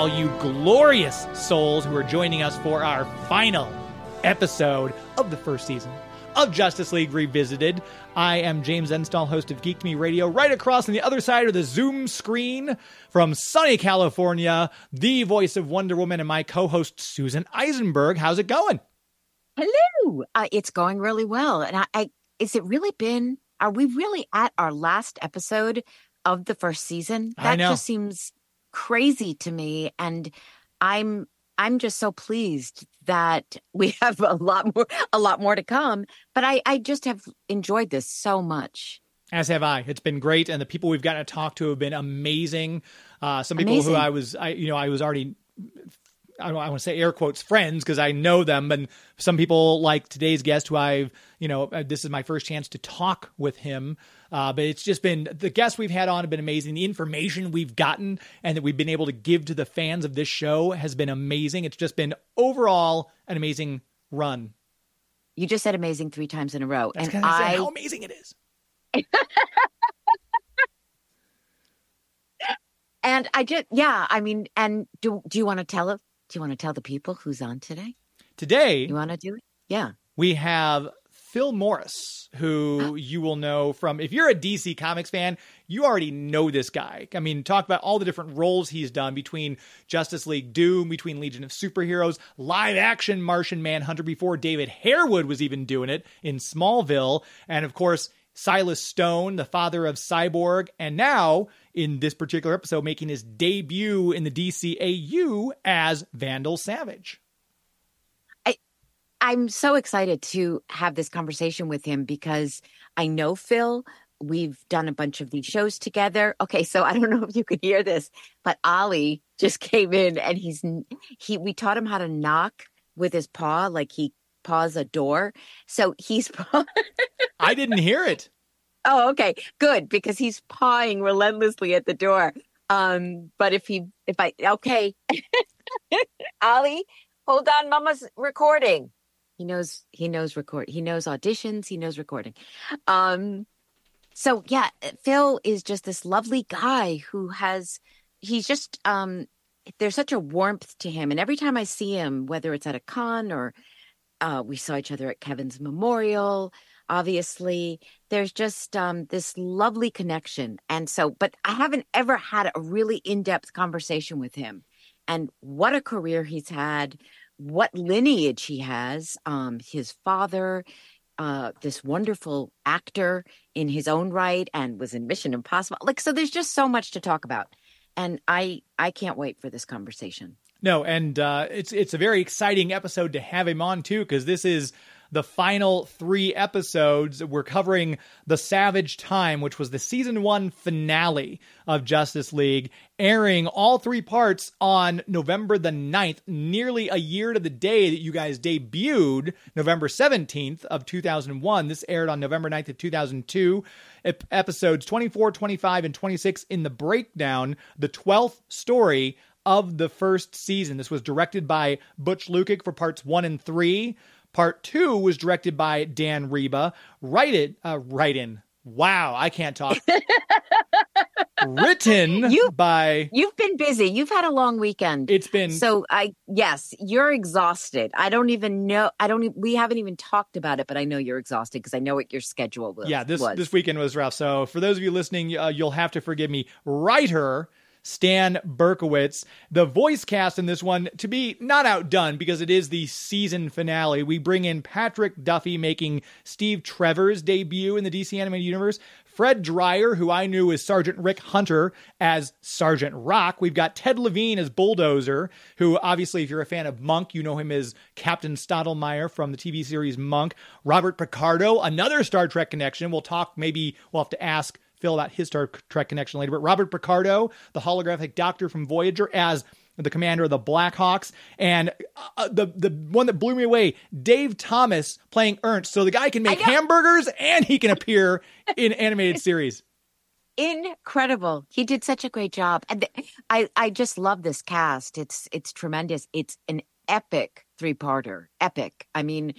all you glorious souls who are joining us for our final episode of the first season of Justice League Revisited. I am James Enstall, host of Geek to Me Radio, right across on the other side of the Zoom screen from sunny California, the voice of Wonder Woman and my co-host Susan Eisenberg. How's it going? Hello. It's going really well. And are we really at our last episode of the first season? I know. Just seems crazy to me. And I'm just so pleased that we have a lot more to come. But I just have enjoyed this so much. As have I. It's been great, and the people we've gotten to talk to have been amazing. Some people Amazing. who I was already, I don't want to say air quotes friends because I know them, and some people like today's guest who this is my first chance to talk with him. But it's just been, the guests we've had on have been amazing. The information we've gotten and that we've been able to give to the fans of this show has been amazing. It's just been overall an amazing run. You just said amazing 3 times in a row. That's and how amazing it is. And do you want to tell the people who's on today? Today, You want to do it? Yeah. we have Phil Morris, who you will know from, if you're a DC Comics fan, you already know this guy. I mean, talk about all the different roles he's done between Justice League Doom, between Legion of Superheroes, live action Martian Manhunter before David Harewood was even doing it in Smallville. And of course, Silas Stone, the father of Cyborg, and now in this particular episode, making his debut in the DCAU as Vandal Savage. I'm so excited to have this conversation with him because I know Phil. We've done a bunch of these shows together. Okay, so I don't know if you can hear this, but Ollie just came in and we taught him how to knock with his paw, like he paws a door. So he's I didn't hear it. Oh, okay, good, because he's pawing relentlessly at the door. But okay, Ollie, hold on, Mama's recording. He knows record. He knows auditions. He knows recording. So yeah, Phil is just this lovely guy there's such a warmth to him. And every time I see him, whether it's at a con or we saw each other at Kevin's memorial, obviously, there's just this lovely connection. And so, but I haven't ever had a really in-depth conversation with him. And what a career he's had. What lineage he has, his father, this wonderful actor in his own right and was in Mission Impossible. So there's just so much to talk about. And I can't wait for this conversation. No, and it's a very exciting episode to have him on, too, because this is the final 3 episodes. We're covering The Savage Time, which was the season 1 finale of Justice League, airing all 3 parts on November the 9th, nearly a year to the day that you guys debuted, November 17th of 2001. This aired on November 9th of 2002. Episodes 24, 25, and 26 in the breakdown, the 12th story of the first season. This was directed by Butch Lukic for parts 1 and 3. Part 2 was directed by Dan Reba. Wow, I can't talk. Written by... You've been busy. You've had a long weekend. It's been... So, yes, you're exhausted. I don't even know. We haven't even talked about it, but I know you're exhausted because I know what your schedule was. Yeah, this weekend was rough. So for those of you listening, you'll have to forgive me. Writer Stan Berkowitz. The voice cast in this one, to be not outdone because it is the season finale, we bring in Patrick Duffy making Steve Trevor's debut in the DC Animated Universe. Fred Dreyer, who I knew as Sergeant Rick Hunter, as Sergeant Rock. We've got Ted Levine as Bulldozer, who obviously, if you're a fan of Monk, you know him as Captain Stottlemyre from the TV series Monk. Robert Picardo, another Star Trek connection. We'll have to ask Phil about his Star Trek connection later, but Robert Picardo, the holographic doctor from Voyager, as the commander of the Blackhawks, and the one that blew me away, Dave Thomas playing Ernst. So the guy can make hamburgers and he can appear in animated series. Incredible. He did such a great job. And I just love this cast. It's tremendous. It's an epic 3-parter. Epic. I mean,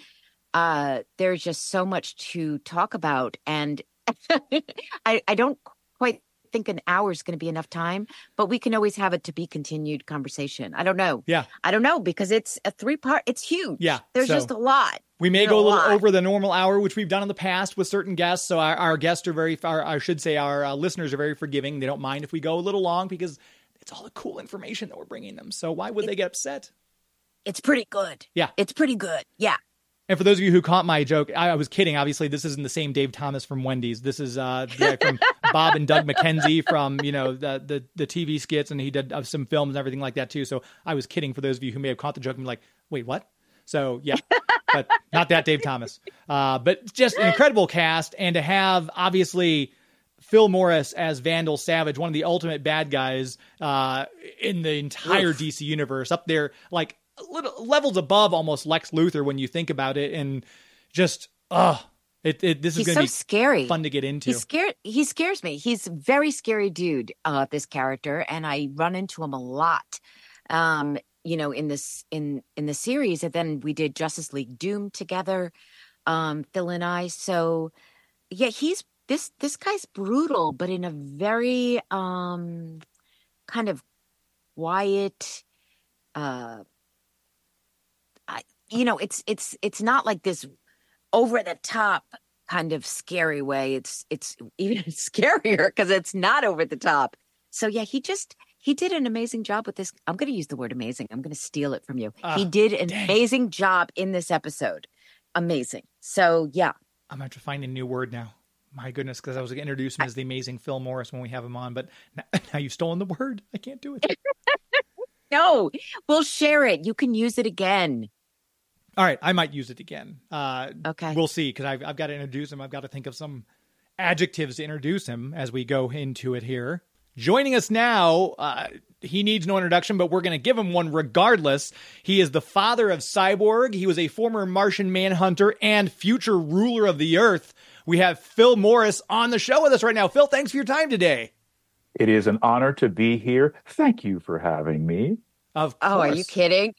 there's just so much to talk about. And I don't quite think an hour is going to be enough time, but we can always have it to be continued conversation. I don't know. Yeah. I don't know, because it's a 3-part. It's huge. Yeah. There's So just a lot. we may go a little over the normal hour, which we've done in the past with certain guests. So our guests are our listeners are very forgiving. They don't mind if we go a little long because it's all the cool information that we're bringing them. So why would they get upset? It's pretty good. Yeah. It's pretty good. Yeah. And for those of you who caught my joke, I was kidding. Obviously, this isn't the same Dave Thomas from Wendy's. This is the guy from Bob and Doug McKenzie from, the TV skits, and he did some films and everything like that too. So I was kidding for those of you who may have caught the joke and be like, wait, what? So yeah, but not that Dave Thomas. But just an incredible cast, and to have obviously Phil Morris as Vandal Savage, one of the ultimate bad guys in the entire DC universe, up there like little levels above almost Lex Luthor when you think about it, and just this is going to be scary, fun to get into. He scares me. He's a very scary dude, this character, and I run into him a lot. In the series, and then we did Justice League Doom together, Phil and I. So yeah, he's this guy's brutal, but in a very kind of quiet. It's not like this over the top kind of scary way. It's even scarier because it's not over the top. So yeah, he did an amazing job with this. I'm going to use the word amazing. I'm going to steal it from you. He did an amazing job in this episode. Amazing. So yeah. I'm going to have to find a new word now. My goodness, because I was going to introduce him as the amazing Phil Morris when we have him on, but now you've stolen the word. I can't do it. No, we'll share it. You can use it again. All right, I might use it again. Okay. We'll see, because I've got to introduce him. I've got to think of some adjectives to introduce him as we go into it here. Joining us now, he needs no introduction, but we're going to give him one regardless. He is the father of Cyborg. He was a former Martian Manhunter and future ruler of the Earth. We have Phil Morris on the show with us right now. Phil, thanks for your time today. It is an honor to be here. Thank you for having me. Of course. Oh, are you kidding?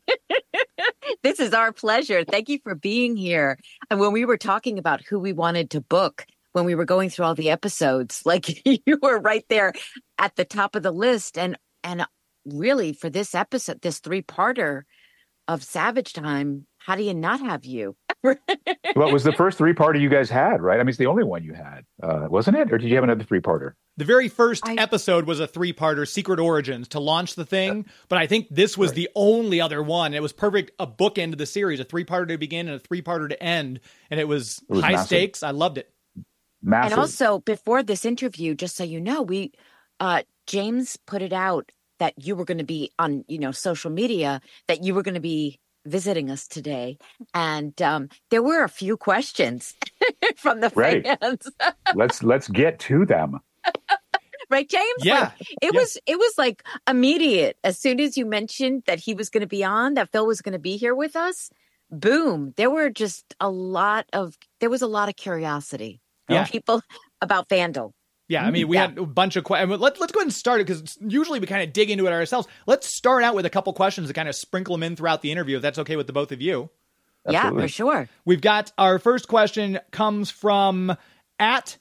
This is our pleasure. Thank you for being here. And when we were talking about who we wanted to book, when we were going through all the episodes, like you were right there at the top of the list. And really for this episode, this 3-parter of Savage Time, how do you not have you? Well, it was the first 3-parter you guys had, right? I mean, it's the only one you had, wasn't it? Or did you have another 3-parter? The very first episode was a 3-parter, Secret Origins, to launch the thing. But I think this was the only other one. It was perfect, a bookend to the series, a 3-parter to begin and a 3-parter to end. And it was high massive. Stakes. I loved it. Massive. And also, before this interview, just so you know, James put it out that you were going to be on, social media, that you were going to be visiting us today. And there were a few questions from the fans. Let's get to them. Right, James? Yeah. It was like immediate. As soon as you mentioned that he was going to be on, that Phil was going to be here with us, boom. There was a lot of curiosity from people about Vandal. Yeah, I mean, we had a bunch of questions. Let's go ahead and start it, because usually we kind of dig into it ourselves. Let's start out with a couple questions to kind of sprinkle them in throughout the interview, if that's okay with the both of you. Absolutely. Yeah, for sure. We've got our first question comes from at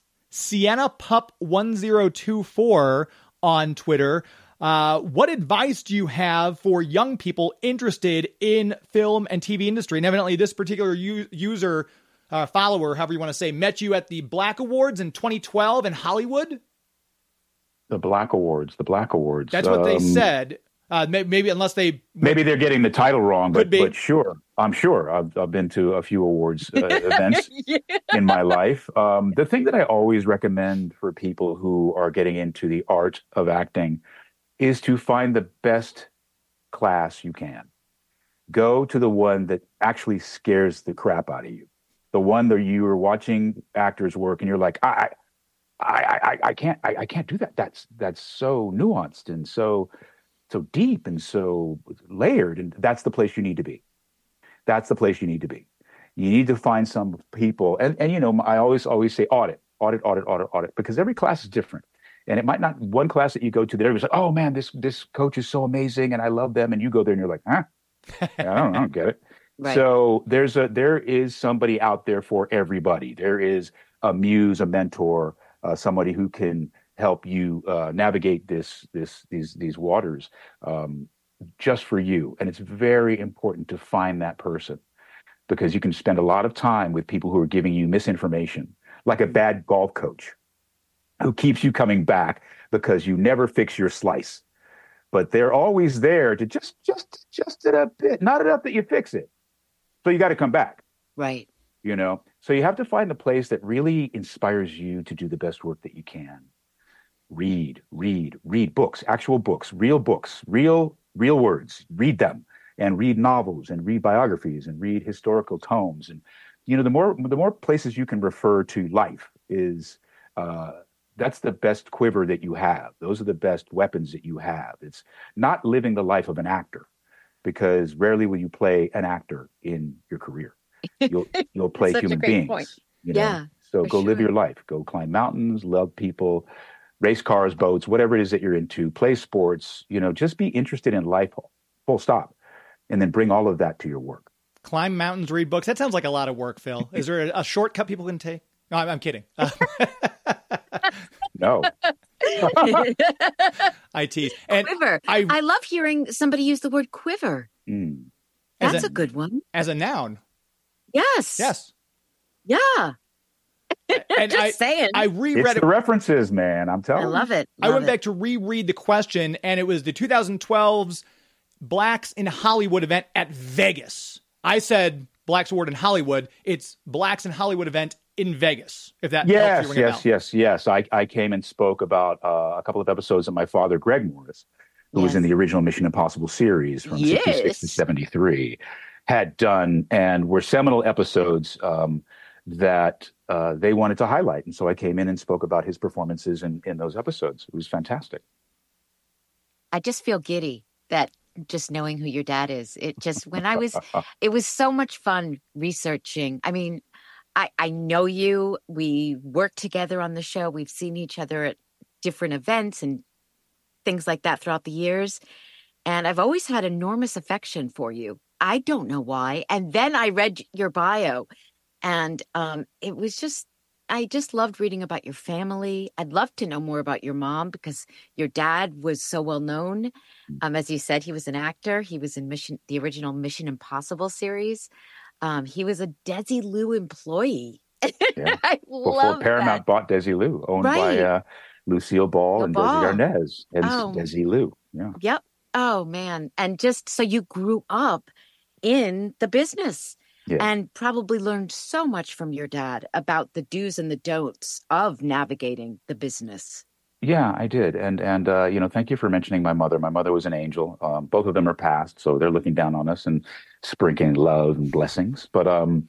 SiennaPup1024 on Twitter. What advice do you have for young people interested in film and TV industry? And evidently this particular user, follower, however you want to say, met you at the Black Awards in 2012 in Hollywood. The Black Awards. That's what they said. Maybe unless maybe they're getting the title wrong, but sure, I'm sure I've been to a few awards events in my life. The thing that I always recommend for people who are getting into the art of acting is to find the best class you can. Go to the one that actually scares the crap out of you. The one that you are watching actors work and you're like, I can't do that. That's so nuanced and so deep and so layered. And that's the place you need to be. You need to find some people. And I always say audit, because every class is different. And it might not, one class that you go to that everybody's like, oh man, this coach is so amazing and I love them. And you go there and you're like, huh? I don't get it. Right. So there is somebody out there for everybody. There is a muse, a mentor, somebody who can help you navigate these waters just for you. And it's very important to find that person, because you can spend a lot of time with people who are giving you misinformation, like a bad golf coach who keeps you coming back because you never fix your slice. But they're always there to just it a bit, not enough that you fix it. So you got to come back. Right. You know, so you have to find a place that really inspires you to do the best work that you can. Read books, actual books, real words. Read them, and read novels, and read biographies, and read historical tomes. And you know, the more places you can refer to life is that's the best quiver that you have. Those are the best weapons that you have. It's not living the life of an actor, because rarely will you play an actor in your career. You'll play human beings. Point. You know? Yeah. So go live your life. Go climb mountains, love people, race cars, boats, whatever it is that you're into, play sports, you know, just be interested in life, full stop. And then bring all of that to your work. Climb mountains, read books. That sounds like a lot of work, Phil. Is there a shortcut people can take? No, I'm kidding. No. I tease. And quiver. I love hearing somebody use the word quiver. That's a good one. As a noun. Yes. Yes. Yeah. And just saying. I reread it's the references, man. I'm telling you. I love it. I went back to reread the question, and it was the 2012's Blacks in Hollywood event at Vegas. I said Blacks Award in Hollywood. It's Blacks in Hollywood event in Vegas, if that helps you ring a bell. Yes. I came and spoke about a couple of episodes of my father, Greg Morris, who was in the original Mission Impossible series from 66 to 73, had done, and were seminal episodes that they wanted to highlight. And so I came in and spoke about his performances in those episodes. It was fantastic. I just feel giddy that just knowing who your dad is. It just, it was so much fun researching. I mean, I know you. We worked together on the show. We've seen each other at different events and things like that throughout the years. And I've always had enormous affection for you. I don't know why. And then I read your bio, and it was just, I just loved reading about your family. I'd love to know more about your mom, because your dad was so well known. As you said, he was an actor. He was in the original Mission Impossible series. He was a Desilu employee. Yeah. I Before Paramount bought Desilu, owned by Lucille Ball and Desi Arnaz. Desilu. Yeah. Yep. Oh, man. And just so you grew up in the business and probably learned so much from your dad about the do's and the don'ts of navigating the business. Yeah, I did. And you know, thank you for mentioning my mother. My mother was an angel. Both of them are passed, so they're looking down on us and sprinkling love and blessings. But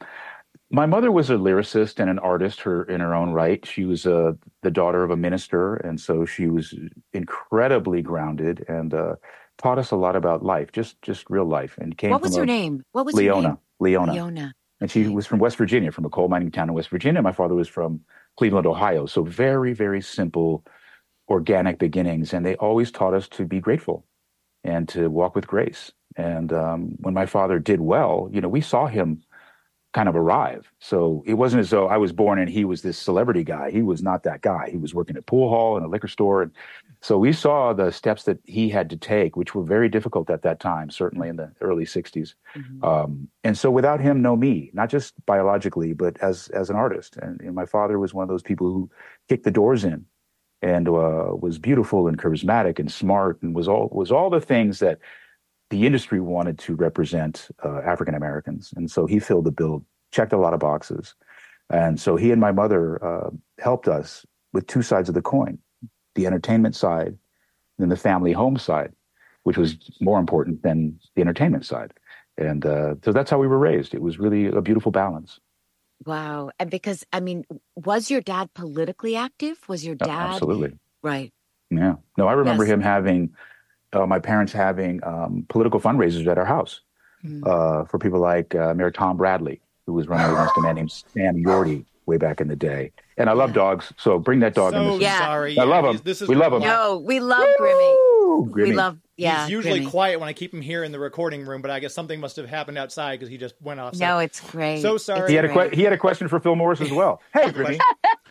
my mother was a lyricist and an artist in her own right. She was the daughter of a minister, and so she was incredibly grounded and taught us a lot about life, just real life. And came. What was her name? What was Leona? Her name? Leona. And she was from West Virginia, from a coal mining town in West Virginia. My father was from Cleveland, Ohio. So very, very simple, organic beginnings. And they always taught us to be grateful and to walk with grace. And when my father did well, you know, we saw him kind of arrive. So it wasn't as though I was born and he was this celebrity guy. He was not that guy. He was working at pool hall and a liquor store. And so we saw the steps that he had to take, which were very difficult at that time, certainly in the early 60s. Mm-hmm. And so without him, no me, not just biologically, but as an artist. And my father was one of those people who kicked the doors in and was beautiful and charismatic and smart and was all the things that the industry wanted to represent African Americans. And so he filled the bill, checked a lot of boxes. And so he and my mother helped us with two sides of the coin, the entertainment side and the family home side, which was more important than the entertainment side. And so that's how we were raised. It was really a beautiful balance. Wow. And because, I mean, was your dad politically active? Was your dad? Absolutely. Right. Yeah. No, I remember him having, my parents having political fundraisers at our house for people like Mayor Tom Bradley, who was running against a man named Sam Yorty way back in the day. And I love dogs, so bring that dog in. Sorry. I love him. We love him. No, we love Grimmy. Grimmy. We love, He's usually Grimmy. quiet when I keep him here in the recording room, but I guess something must have happened outside because he just went off. No, it's great. So sorry. He had a question for Phil Morris as well. Hey, Grimmy.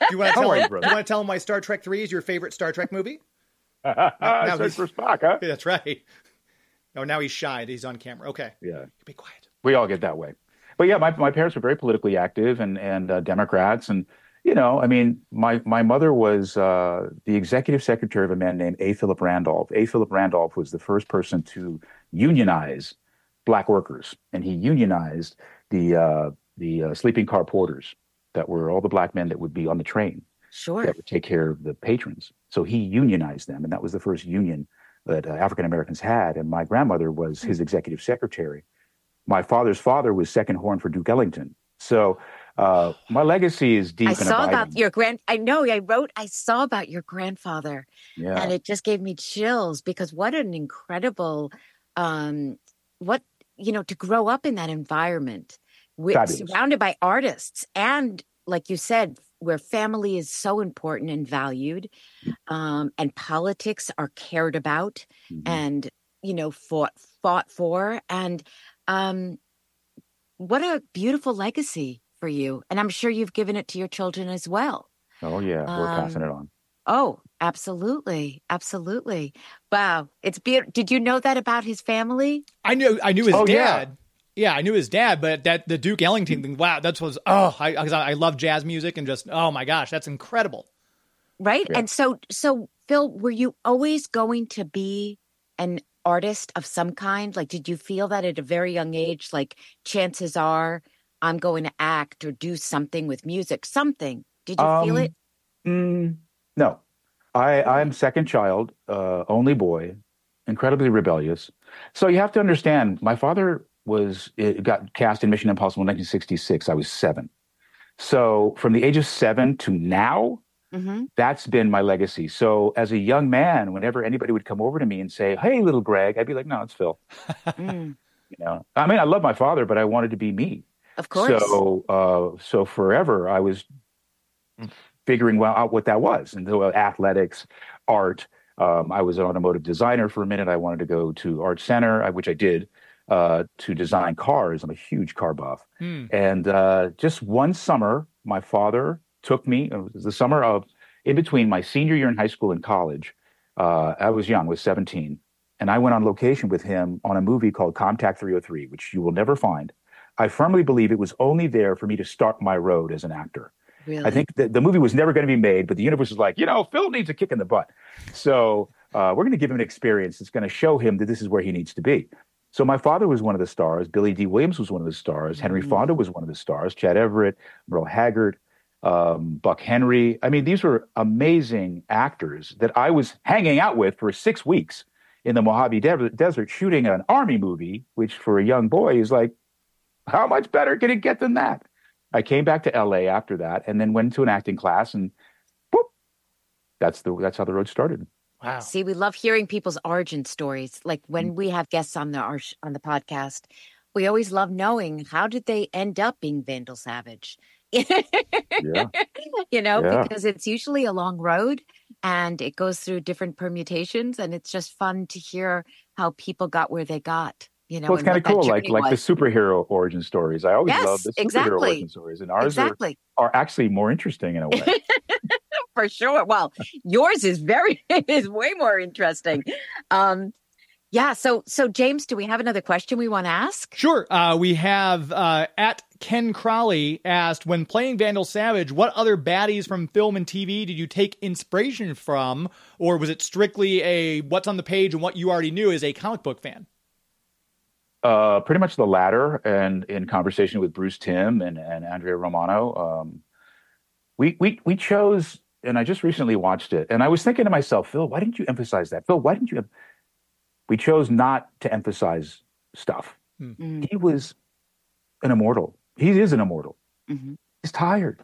you want to How tell are you, him? brother? You want to tell him why Star Trek 3 is your favorite Star Trek movie? Now Search he's- for Spock, huh? Yeah, that's right. Oh, now he's shy. He's on camera. Okay, Yeah. be quiet. We all get that way. But yeah, my parents were very politically active and Democrats. And, I mean, my mother was the executive secretary of a man named A. Philip Randolph. A. Philip Randolph was the first person to unionize black workers. And he unionized the sleeping car porters that were all the black men that would be on the train Sure. that would take care of the patrons. So he unionized them. And that was the first union that African Americans had. And my grandmother was his executive secretary. My father's father was second horn for Duke Ellington. So my legacy is deep I and saw abiding. about your I saw about your grandfather, Yeah. and it just gave me chills because what an incredible, to grow up in that environment, Fabulous. surrounded by artists, and like you said, where family is so important and valued, and politics are cared about, Mhm. and fought for, and what a beautiful legacy for you. And I'm sure you've given it to your children as well. Oh, yeah. We're passing it on. Oh, absolutely. Absolutely. Wow. It's beautiful. Did you know that about his family? I knew his Oh, yeah. dad. Yeah, I knew his dad, but the Duke Ellington thing. Wow, because I love jazz music and just oh my gosh, that's incredible. Right. Yeah. And so Phil, were you always going to be an artist of some kind? Like, did you feel that at a very young age? Like, chances are I'm going to act or do something with music, something. Did you feel it? No. I'm second child, only boy, incredibly rebellious. So you have to understand, my father got cast in Mission Impossible in 1966. I was 7. So from the age of 7 to now, Mm-hmm. that's been my legacy. So as a young man, whenever anybody would come over to me and say, "Hey, little Greg," I'd be like, "No, it's Phil." Mm, I mean, I love my father, but I wanted to be me. of course. So forever I was figuring out what that was. And so athletics, art. I was an automotive designer for a minute. I wanted to go to Art Center, which I did, to design cars. I'm a huge car buff. And just one summer, my father took me. It was the summer of in between my senior year in high school and college. I was young, was 17. And I went on location with him on a movie called Contact 303, which you will never find. I firmly believe it was only there for me to start my road as an actor. Really? I think the movie was never going to be made, but the universe was like, Phil needs a kick in the butt. So we're going to give him an experience that's going to show him that this is where he needs to be. So my father was one of the stars. Billy D. Williams was one of the stars. Henry Fonda was one of the stars. Chad Everett, Merle Haggard, Buck Henry. I mean, these were amazing actors that I was hanging out with for 6 weeks in the Mojave Desert shooting an army movie, which for a young boy is like, how much better can it get than that? I came back to LA after that and then went to an acting class and whoop, that's how the road started. Wow. See, we love hearing people's origin stories. Like when we have guests on the podcast, we always love knowing how did they end up being Vandal Savage? Yeah. Yeah. Because it's usually a long road and it goes through different permutations, and it's just fun to hear how people got where they got. Well, it's and kind of what that cool, like journey the was. superhero origin stories. I always Yes, love the superhero exactly. origin stories, and ours Exactly. are actually more interesting in a way. For sure. Well, yours is is way more interesting. Yeah. So James, do we have another question we want to ask? Sure. We have at Ken Crowley asked, when playing Vandal Savage, what other baddies from film and TV did you take inspiration from? Or was it strictly a what's on the page and what you already knew as a comic book fan? Pretty much the latter, and in conversation with Bruce Timm and Andrea Romano, we chose, and I just recently watched it, and I was thinking to myself, Phil, why didn't you emphasize that? Phil, why didn't you? We chose not to emphasize stuff. Mm. He was an immortal. He is an immortal. Mm-hmm. He's tired.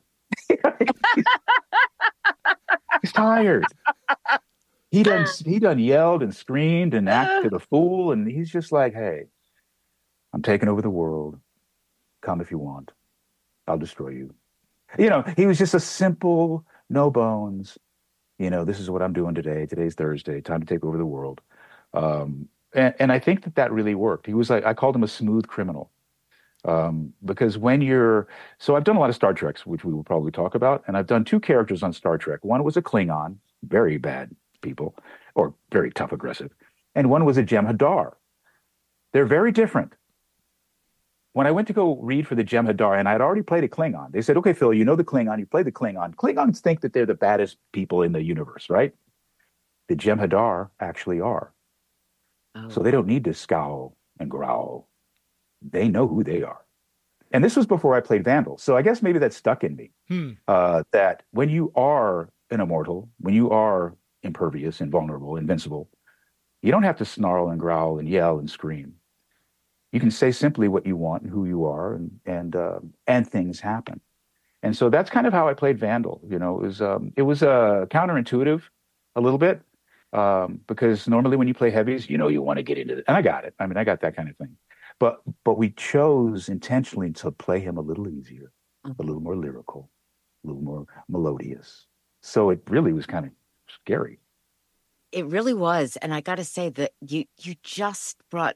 He's tired. He done yelled and screamed and acted a fool, and he's just like, hey, I'm taking over the world. Come if you want. I'll destroy you. He was just a simple, no bones. This is what I'm doing today. Today's Thursday. Time to take over the world. And I think that really worked. He was like, I called him a smooth criminal. Because so I've done a lot of Star Treks, which we will probably talk about, and I've done two characters on Star Trek. One was a Klingon, very bad people, or very tough, aggressive, and one was a Jem'Hadar. They're very different. When I went to go read for the Jem'Hadar, and I had already played a Klingon, they said, "Okay, Phil, you know the Klingon, you play the Klingon. Klingons think that they're the baddest people in the universe, right? The Jem'Hadar actually are. Oh, So they don't need to scowl and growl. They know who they are." And this was before I played Vandal. So I guess maybe that stuck in me, that when you are an immortal, when you are impervious, invulnerable, invincible, you don't have to snarl and growl and yell and scream. You can say simply what you want and who you are, and things happen. And so that's kind of how I played Vandal. It was counterintuitive a little bit, because normally when you play heavies, you want to get into it. And I got it. I mean, I got that kind of thing. But we chose intentionally to play him a little easier, a little more lyrical, a little more melodious. So it really was kind of scary. it really was. And I got to say that you just brought,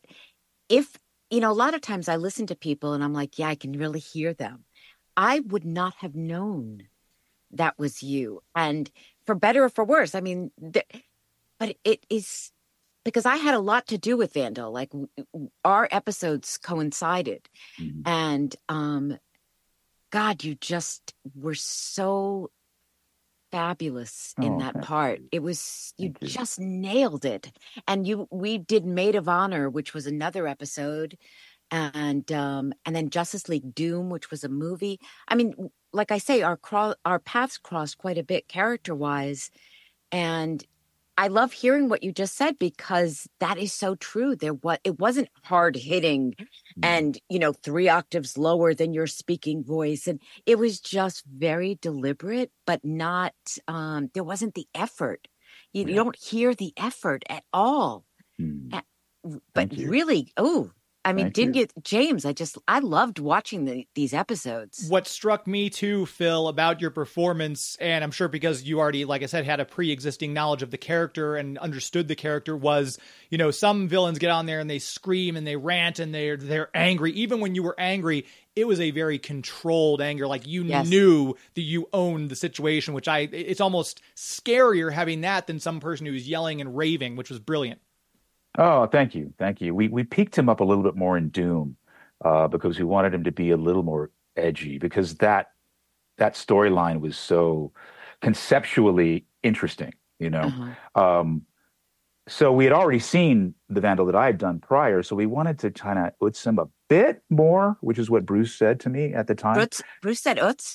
a lot of times I listen to people and I'm like, yeah, I can really hear them. I would not have known that was you. And for better or for worse, I mean, but it is because I had a lot to do with Vandal. Like our episodes coincided. Mhm. And God, you just were so fabulous in Oh, that thank part. you. It was, you Thank you. just nailed it. And we did Maid of Honor, which was another episode. And then Justice League Doom, which was a movie. I mean, like I say, our paths crossed quite a bit character-wise. And I love hearing what you just said, because that is so true. It wasn't hard hitting and, 3 octaves lower than your speaking voice. And it was just very deliberate, but not, there wasn't the effort. You Yeah. don't hear the effort at all. Mm. But Thank you. really, I mean, Thank didn't you. you, James? I loved watching these episodes. What struck me too, Phil, about your performance, and I'm sure because you already, like I said, had a pre-existing knowledge of the character and understood the character, was, some villains get on there and they scream and they rant and they're angry. Even when you were angry, it was a very controlled anger. Like you Yes. knew that you owned the situation, it's almost scarier having that than some person who's yelling and raving, which was brilliant. Oh, thank you. Thank you. We peaked him up a little bit more in Doom, because we wanted him to be a little more edgy, because that storyline was so conceptually interesting, Uh-huh. So we had already seen the Vandal that I had done prior, so we wanted to kind of utz him a bit more, which is what Bruce said to me at the time. Bruce said Utz.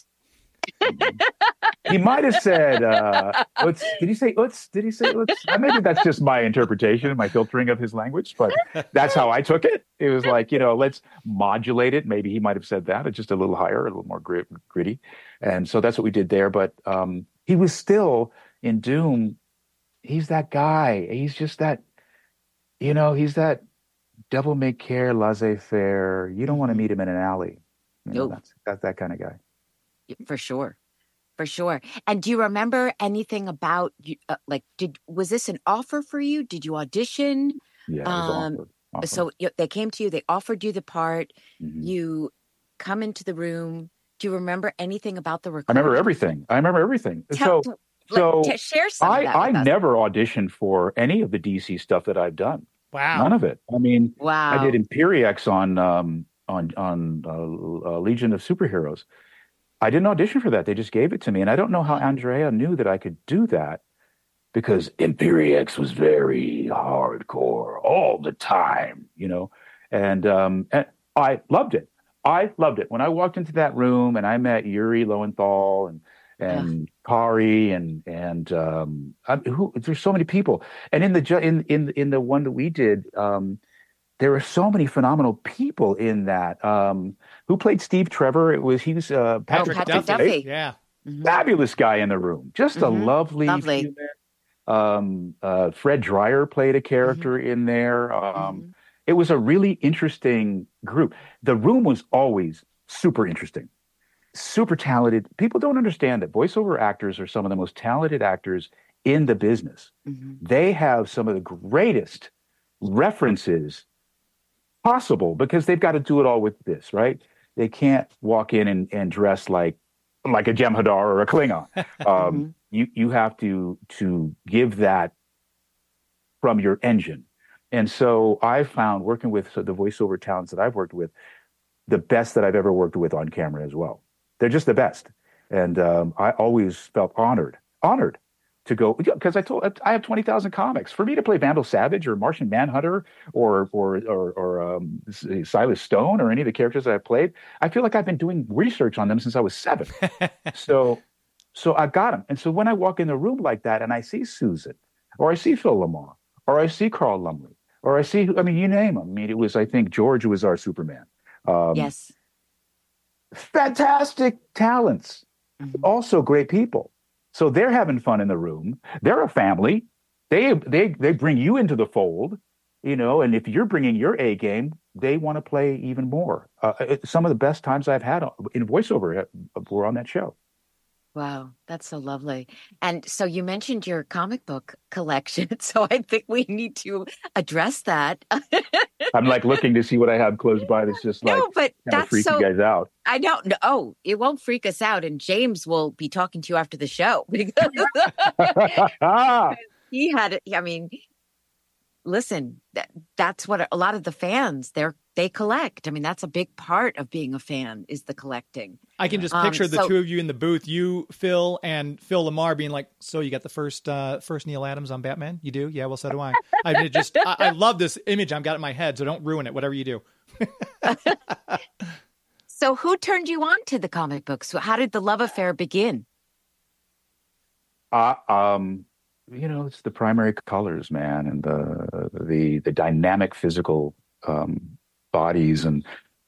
He might have said, Utz. Did he say Utz? Did he say Utz? Maybe that's just my interpretation, my filtering of his language, but that's how I took it. It was like, let's modulate it. Maybe he might have said that. It's just a little higher, a little more gritty. And so that's what we did there. But he was still in Doom. He's that guy. He's just that, he's that devil may care, laissez-faire. You don't want to meet him in an alley. Nope. That's that kind of guy. For sure. For sure. And do you remember anything about was this an offer for you? Did you audition? Yeah, it was awful. So they came to you, they offered you the part, Mhm. you come into the room. Do you remember anything about the I recording? remember everything. Share some of that I with us. never auditioned for any of the DC stuff that I've done. Wow. None of it. I mean, Wow. I did Imperiex on Legion of Superheroes. I didn't audition for that. They just gave it to me. And I don't know how Andrea knew that I could do that, because Imperiex was very hardcore all the time, and I loved it. I loved it. When I walked into that room and I met Yuri Lowenthal and Kari and there's so many people. And in the one that we did, there were so many phenomenal people in that. Who played Steve Trevor? He was Patrick Duffy. Yeah. Mhm. Fabulous guy in the room. Just a Mhm. lovely. Lovely. Fred Dreyer played a character in there. Mhm. It was a really interesting group. The room was always super interesting, super talented. People don't understand that voiceover actors are some of the most talented actors in the business. Mhm. They have some of the greatest references, possible because they've got to do it all with this, right? They can't walk in and dress like a Jem'Hadar or a Klingon. Mhm. You have to give that from your engine. And so I found working with the voiceover talents that I've worked with, the best that I've ever worked with on camera as well. They're just the best. And I always felt honored to go, because I have 20,000 comics. For me to play Vandal Savage or Martian Manhunter or Silas Stone or any of the characters that I've played, I feel like I've been doing research on them since I was 7. So I got them. And so when I walk in the room like that and I see Susan, or I see Phil Lamar, or I see Carl Lumley, or I mean, you name them. I mean, it was, I think, George who was our Superman. Yes. Fantastic talents, Mhm. also great people. So they're having fun in the room. They're a family. They bring you into the fold, and if you're bringing your A game, they want to play even more. Some of the best times I've had in voiceover were on that show. Wow, that's so lovely. And so you mentioned your comic book collection, so I think we need to address that. I'm like looking to see what I have close by that's just like No, but kind of that's freak you so. guys out. I don't know. Oh, it won't freak us out. And James will be talking to you after the show because he had, I mean, listen, that's what a lot of the fans they collect. I mean, that's a big part of being a fan is the collecting. I can just picture the two of you in the booth, you, Phil, and Phil Lamar being like, "So you got the first Neil Adams on Batman? You do? Yeah, well, so do I." I love this image I've got in my head, so don't ruin it. Whatever you do. So who turned you on to the comic books? How did the love affair begin? It's the primary colors, man, and the dynamic physical bodies. And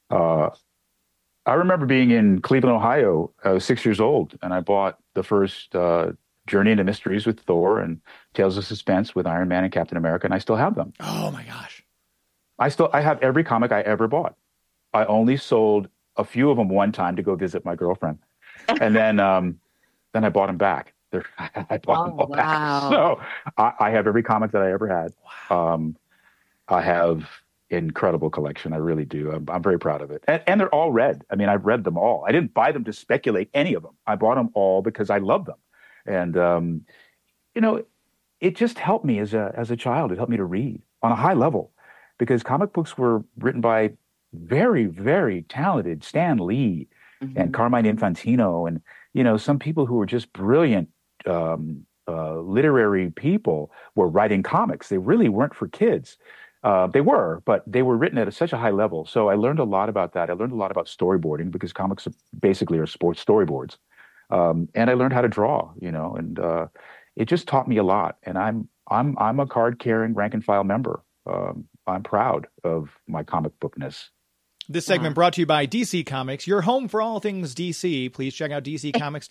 I remember being in Cleveland, Ohio. I was 6 years old, and I bought the first Journey into Mysteries with Thor and Tales of Suspense with Iron Man and Captain America, and I still have them. Oh my gosh! I have every comic I ever bought. I only sold a few of them one time to go visit my girlfriend, and then I bought them back. I bought them all back. So I have every comic that I ever had. Wow. I have incredible collection. I really do. I'm very proud of it. And they're all read. I mean, I've read them all. I didn't buy them to speculate any of them. I bought them all because I love them. And, it just helped me as a child. It helped me to read on a high level because comic books were written by very, very talented Stan Lee and Carmine Infantino and, some people who were just brilliant literary people were writing comics. They really weren't for kids. They were, but they were written at such a high level. So I learned a lot about that. I learned a lot about storyboarding because comics basically are sports storyboards. And I learned how to draw, and it just taught me a lot. And I'm a card-carrying rank and file member. I'm proud of my comic bookness. This segment brought to you by DC Comics, your home for all things DC. Please check out DC Comics.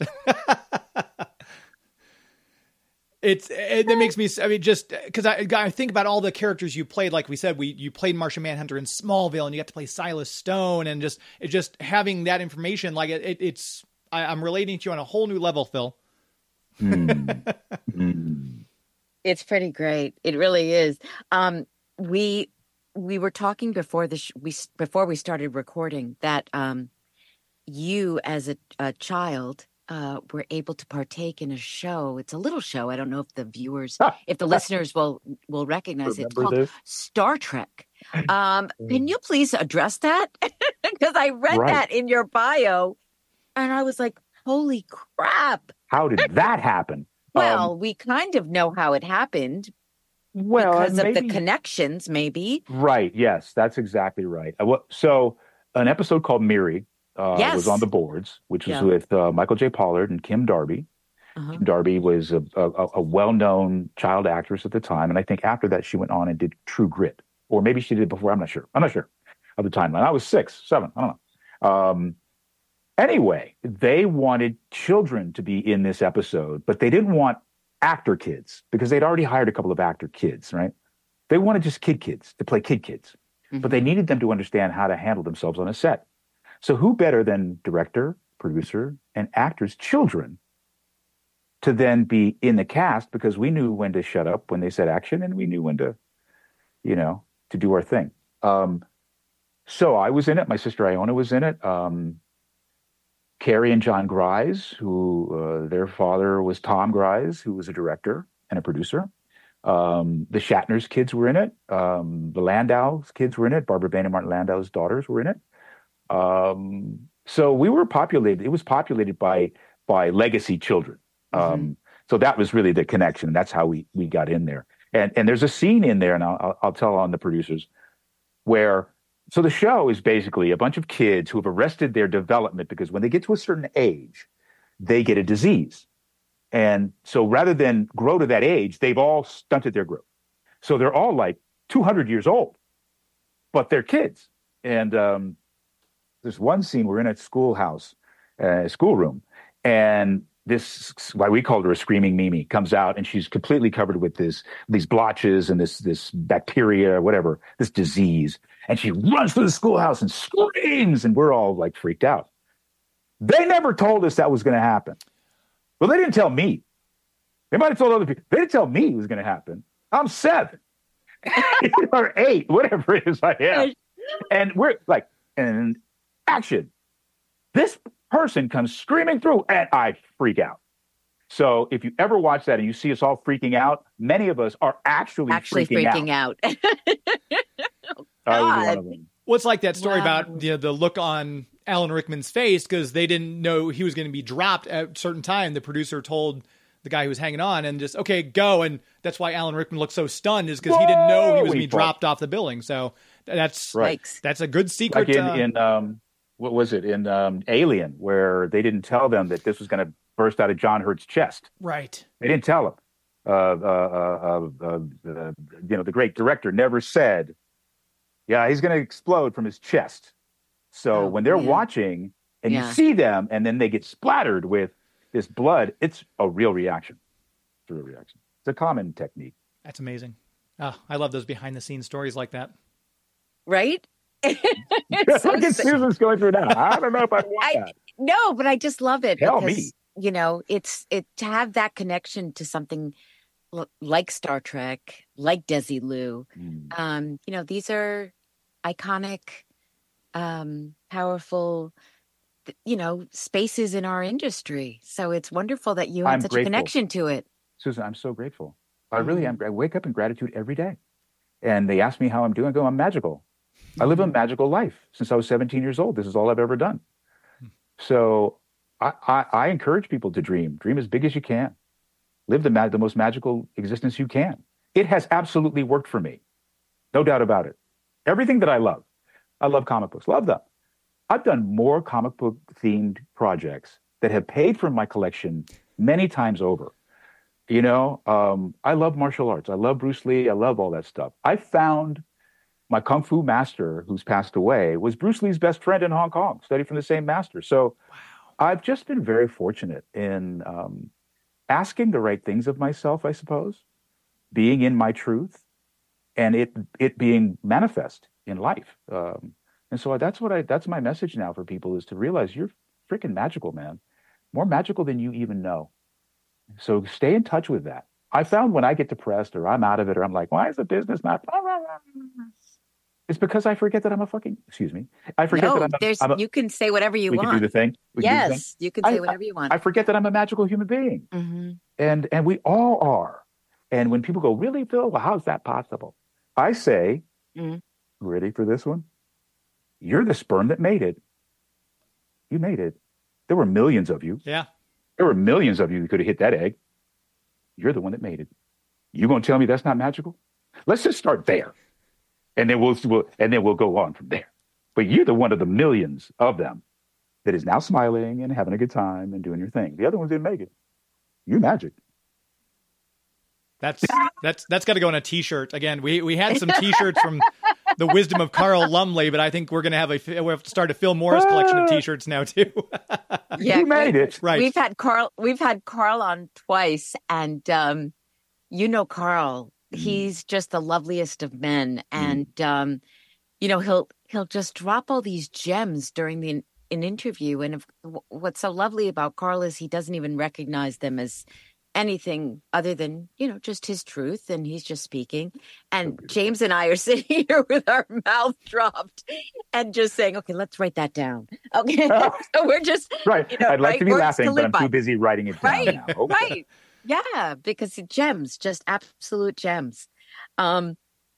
It makes me, I mean, just because I think about all the characters you played. Like we said, you played Martian Manhunter in Smallville, and you got to play Silas Stone, and just having that information, like I'm relating to you on a whole new level, Phil. It's pretty great. It really is. We were talking before before we started recording that you as a child were able to partake in a show. It's a little show. I don't know if the listeners will recognize it. It's called Star Trek. Can you please address that? Because I read that in your bio and I was like, holy crap. How did that happen? Well, we kind of know how it happened. Well, because of the connections, maybe. Right. Yes, that's exactly right. So an episode called Miri was on the boards, which was with Michael J. Pollard and Kim Darby. Kim Darby was a well-known child actress at the time. And I think after that, she went on and did True Grit. Or maybe she did it before. I'm not sure of the timeline. I was 6, 7. I don't know. Anyway, they wanted children to be in this episode, but they didn't want actor kids because they'd already hired a couple of actor kids, right? They wanted just kids to play kids, but they needed them to understand how to handle themselves on a set. So who better than director, producer, and actors' children to then be in the cast because we knew when to shut up when they said action and we knew when to, to do our thing. So I was in it. My sister Iona was in it. Carrie and John Grise, who their father was Tom Grise, who was a director and a producer. The Shatner's kids were in it. The Landau's kids were in it. Barbara Bain and Martin Landau's daughters were in it. So we were populated. It was populated by legacy children. So that was really the connection. And that's how we got in there. And there's a scene in there, and I'll tell on the producers, where so the show is basically a bunch of kids who have arrested their development because when they get to a certain age, they get a disease. And so rather than grow to that age, they've all stunted their growth. So they're all like 200 years old, but they're kids. And there's one scene, we're in a schoolhouse, schoolroom, and this, why we called her a screaming Mimi, comes out and she's completely covered with these blotches and this bacteria, whatever, this disease. And she runs through the schoolhouse and screams, and we're all like freaked out. They never told us that was going to happen. Well, they didn't tell me. They might have told other people. They didn't tell me it was going to happen. I'm 7 or 8, whatever it is I am. And we're like, and action. This person comes screaming through, and I freak out. So if you ever watch that and you see us all freaking out, many of us are actually freaking out. I was one of them. Well, it's like that story about the look on Alan Rickman's face because they didn't know he was going to be dropped at a certain time. The producer told the guy who was hanging on and just, okay, go. And that's why Alan Rickman looked so stunned, is because he didn't know he was going to be dropped off the building. So that's right. That's a good secret. Like in what was it, in Alien, where they didn't tell them that this was going to burst out of John Hurt's chest. Right. They didn't tell him. The great director never said, yeah, he's going to explode from his chest. So when they're watching and you see them and then they get splattered with this blood, it's a real reaction. It's a real reaction. It's a common technique. That's amazing. Oh, I love those behind the scenes stories like that. Right? Look at Susan's going through now. I don't know if I want that. No, but I just love it. Tell because, me. It's to have that connection to something like Star Trek, like Desilu. These are iconic, powerful, spaces in our industry. So it's wonderful that you have such a connection to it. Susan, I'm so grateful. I really am. I wake up in gratitude every day. And they ask me how I'm doing. I go, I'm magical. I live a magical life. Since I was 17 years old, this is all I've ever done. So I encourage people to dream. Dream as big as you can. Live the most magical existence you can. It has absolutely worked for me. No doubt about it. Everything that I love comic books, love them. I've done more comic book themed projects that have paid for my collection many times over. I love martial arts. I love Bruce Lee. I love all that stuff. I found my Kung Fu master, who's passed away, was Bruce Lee's best friend in Hong Kong, studied from the same master. So I've just been very fortunate in asking the right things of myself, I suppose, being in my truth, and it being manifest in life. And so that's my message now for people, is to realize you're freaking magical, man. More magical than you even know. So stay in touch with that. I found when I get depressed or I'm out of it or I'm like, why is the business not? It's because I forget that I'm a fucking, I forget that I'm you can say whatever you want. We can do the thing. Yes, you can say whatever you want. I forget that I'm a magical human being. Mm-hmm. And we all are. And when people go, really, Phil? Well, how's that possible? I say, ready for this one? You're the sperm that made it. You made it. There were millions of you. Yeah. There were millions of you who could have hit that egg. You're the one that made it. You going to tell me that's not magical? Let's just start there. And then we'll go on from there. But you're the one of the millions of them that is now smiling and having a good time and doing your thing. The other ones didn't make it. You're magic. That's got to go on a T-shirt. Again, we had some T-shirts from the wisdom of Carl Lumley, but I think we're going to have to start a Phil Morris collection of T-shirts now too. Yeah, you made it. Right. We've had Carl on twice, and Carl. He's just the loveliest of men, and he'll just drop all these gems during an interview. And what's so lovely about Carl is he doesn't even recognize them as anything other than, just his truth, and he's just speaking. And James and I are sitting here with our mouth dropped and just saying, okay, let's write that down. Okay. So we're just right. I'd like to be laughing, but I'm too busy writing it down right, now. Okay. Right. Yeah, because gems, just absolute gems. What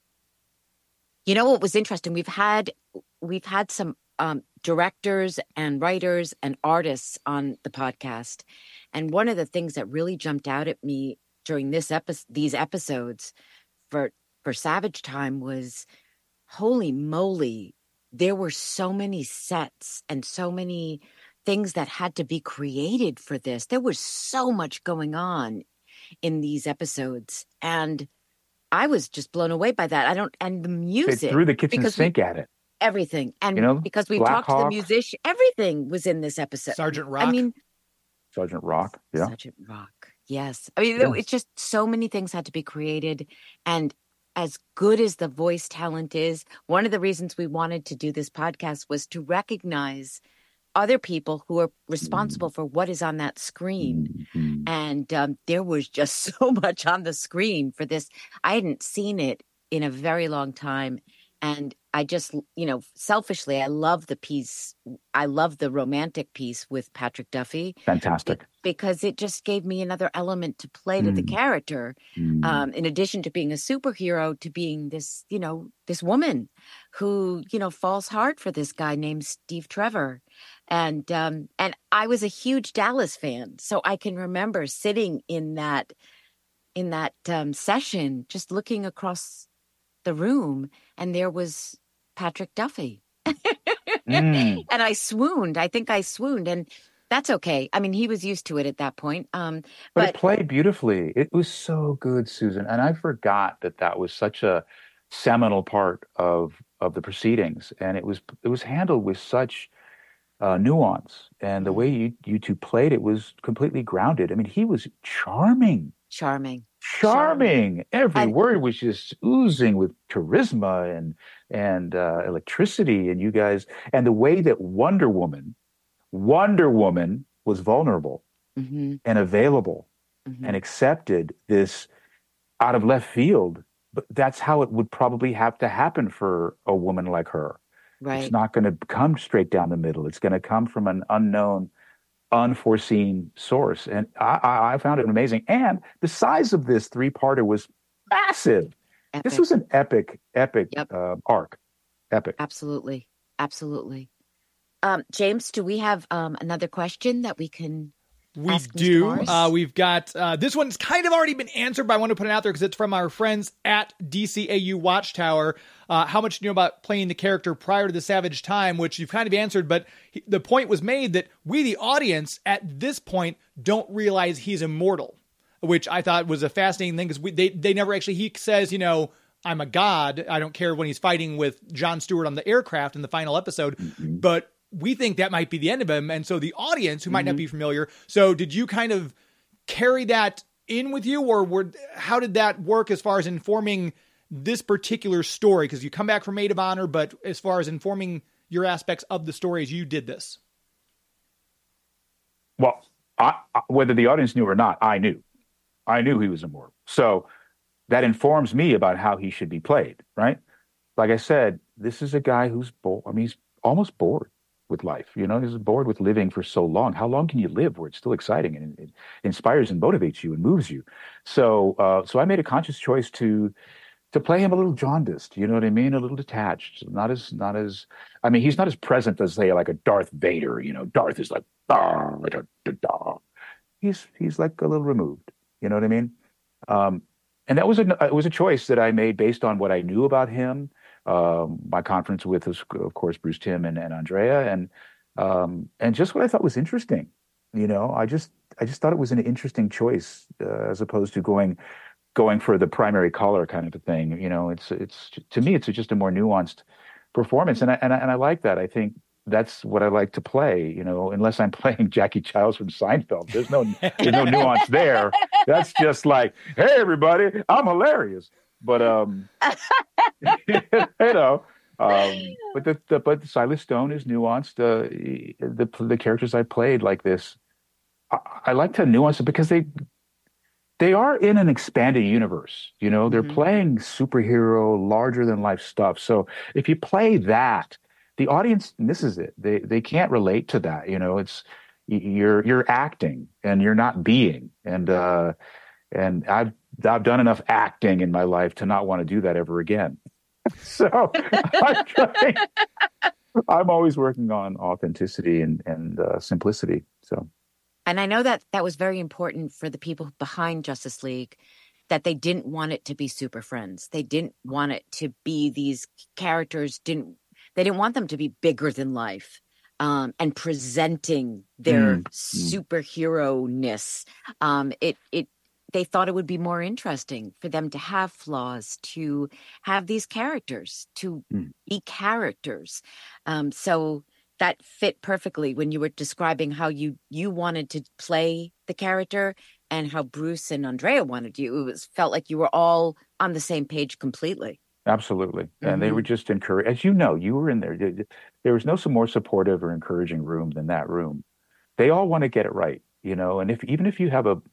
was interesting? We've had some directors and writers and artists on the podcast. And one of the things that really jumped out at me during these episodes for Savage Time was, holy moly, there were so many sets and so many things that had to be created for this. There was so much going on in these episodes. And I was just blown away by that. And the music. They threw the kitchen sink at it. Everything. And because we talked to the musician, everything was in this episode. Sergeant Rock. Sergeant Rock. Yeah. Sergeant Rock. Yes. It's just so many things had to be created. And as good as the voice talent is, one of the reasons we wanted to do this podcast was to recognize other people who are responsible for what is on that screen. Mm-hmm. And there was just so much on the screen for this. I hadn't seen it in a very long time. And I just, selfishly, I love the piece. I love the romantic piece with Patrick Duffy. Fantastic. Because it just gave me another element to play to the character. In addition to being a superhero, to being this, this woman who, falls hard for this guy named Steve Trevor. And I was a huge Dallas fan. So I can remember sitting in that session, just looking across the room, and there was Patrick Duffy. And I swooned. I think I swooned, and that's okay. I mean, he was used to it at that point. But it played beautifully. It was so good, Susan. And I forgot that was such a seminal part of the proceedings, and it was handled with such nuance. And the way you two played it was completely grounded. I mean, he was charming. Every word was just oozing with charisma and electricity. And you guys, and the way that Wonder Woman was vulnerable and available and accepted this out of left field. But that's how it would probably have to happen for a woman like her. Right. It's not going to come straight down the middle. It's going to come from an unknown, unforeseen source. And I found it amazing. And the size of this 3-parter was massive. Epic. This was an epic arc. Epic. Absolutely. James, do we have another question that we can We do. We've got this one's kind of already been answered, but I want to put it out there because it's from our friends at DCAU Watchtower. How much do you know about playing the character prior to the Savage Time, which you've kind of answered, but the point was made that we, the audience, at this point, don't realize he's immortal, which I thought was a fascinating thing because they never actually, he says, I'm a god. I don't care when he's fighting with Jon Stewart on the aircraft in the final episode, but we think that might be the end of him. And so the audience, who might not be familiar, so did you kind of carry that in with you, or how did that work as far as informing this particular story? Because you come back from Maid of Honor, but as far as informing your aspects of the story as you did this. Well, whether the audience knew or not, I knew he was immortal. So that informs me about how he should be played, right? Like I said, this is a guy who's he's almost bored with life. He's bored with living for so long. How long can you live where it's still exciting and it inspires and motivates you and moves you? So I made a conscious choice to play him a little jaundiced, you know what I mean? A little detached, not as, I mean, he's not as present as, say, like a Darth Vader, Darth is like, he's like a little removed, you know what I mean? And that was it was a choice that I made based on what I knew about him. My conference with, of course, Bruce Timm and Andrea, and just what I thought was interesting. I just thought it was an interesting choice as opposed to going for the primary color kind of a thing. It's to me, it's just a more nuanced performance, and I like that. I think that's what I like to play. Unless I'm playing Jackie Giles from Seinfeld, there's no nuance there. That's just like, hey, everybody, I'm hilarious. But but Silas Stone is nuanced. The characters I played like this, I like to nuance it because they are in an expanded universe. You know, they're Hmm. playing superhero, larger than life stuff. So if you play that, the audience misses it. They can't relate to that. You know, you're acting and you're not being. And I've done enough acting in my life to not want to do that ever again. So I'm trying, I'm always working on authenticity and simplicity. So And I know that that was very important for the people behind Justice League, that they didn't want it to be Super Friends. They didn't want it to be these characters, they didn't want them to be bigger than life, and presenting their superhero-ness. They thought it would be more interesting for them to have flaws, to have these characters, to be characters. So that fit perfectly when you were describing how you wanted to play the character and how Bruce and Andrea wanted you. It felt like you were all on the same page completely. absolutely. And they were just encouraged. As you know, you were in there. There was no more supportive or encouraging room than that room. They all want to get it right, you know. And even if you have a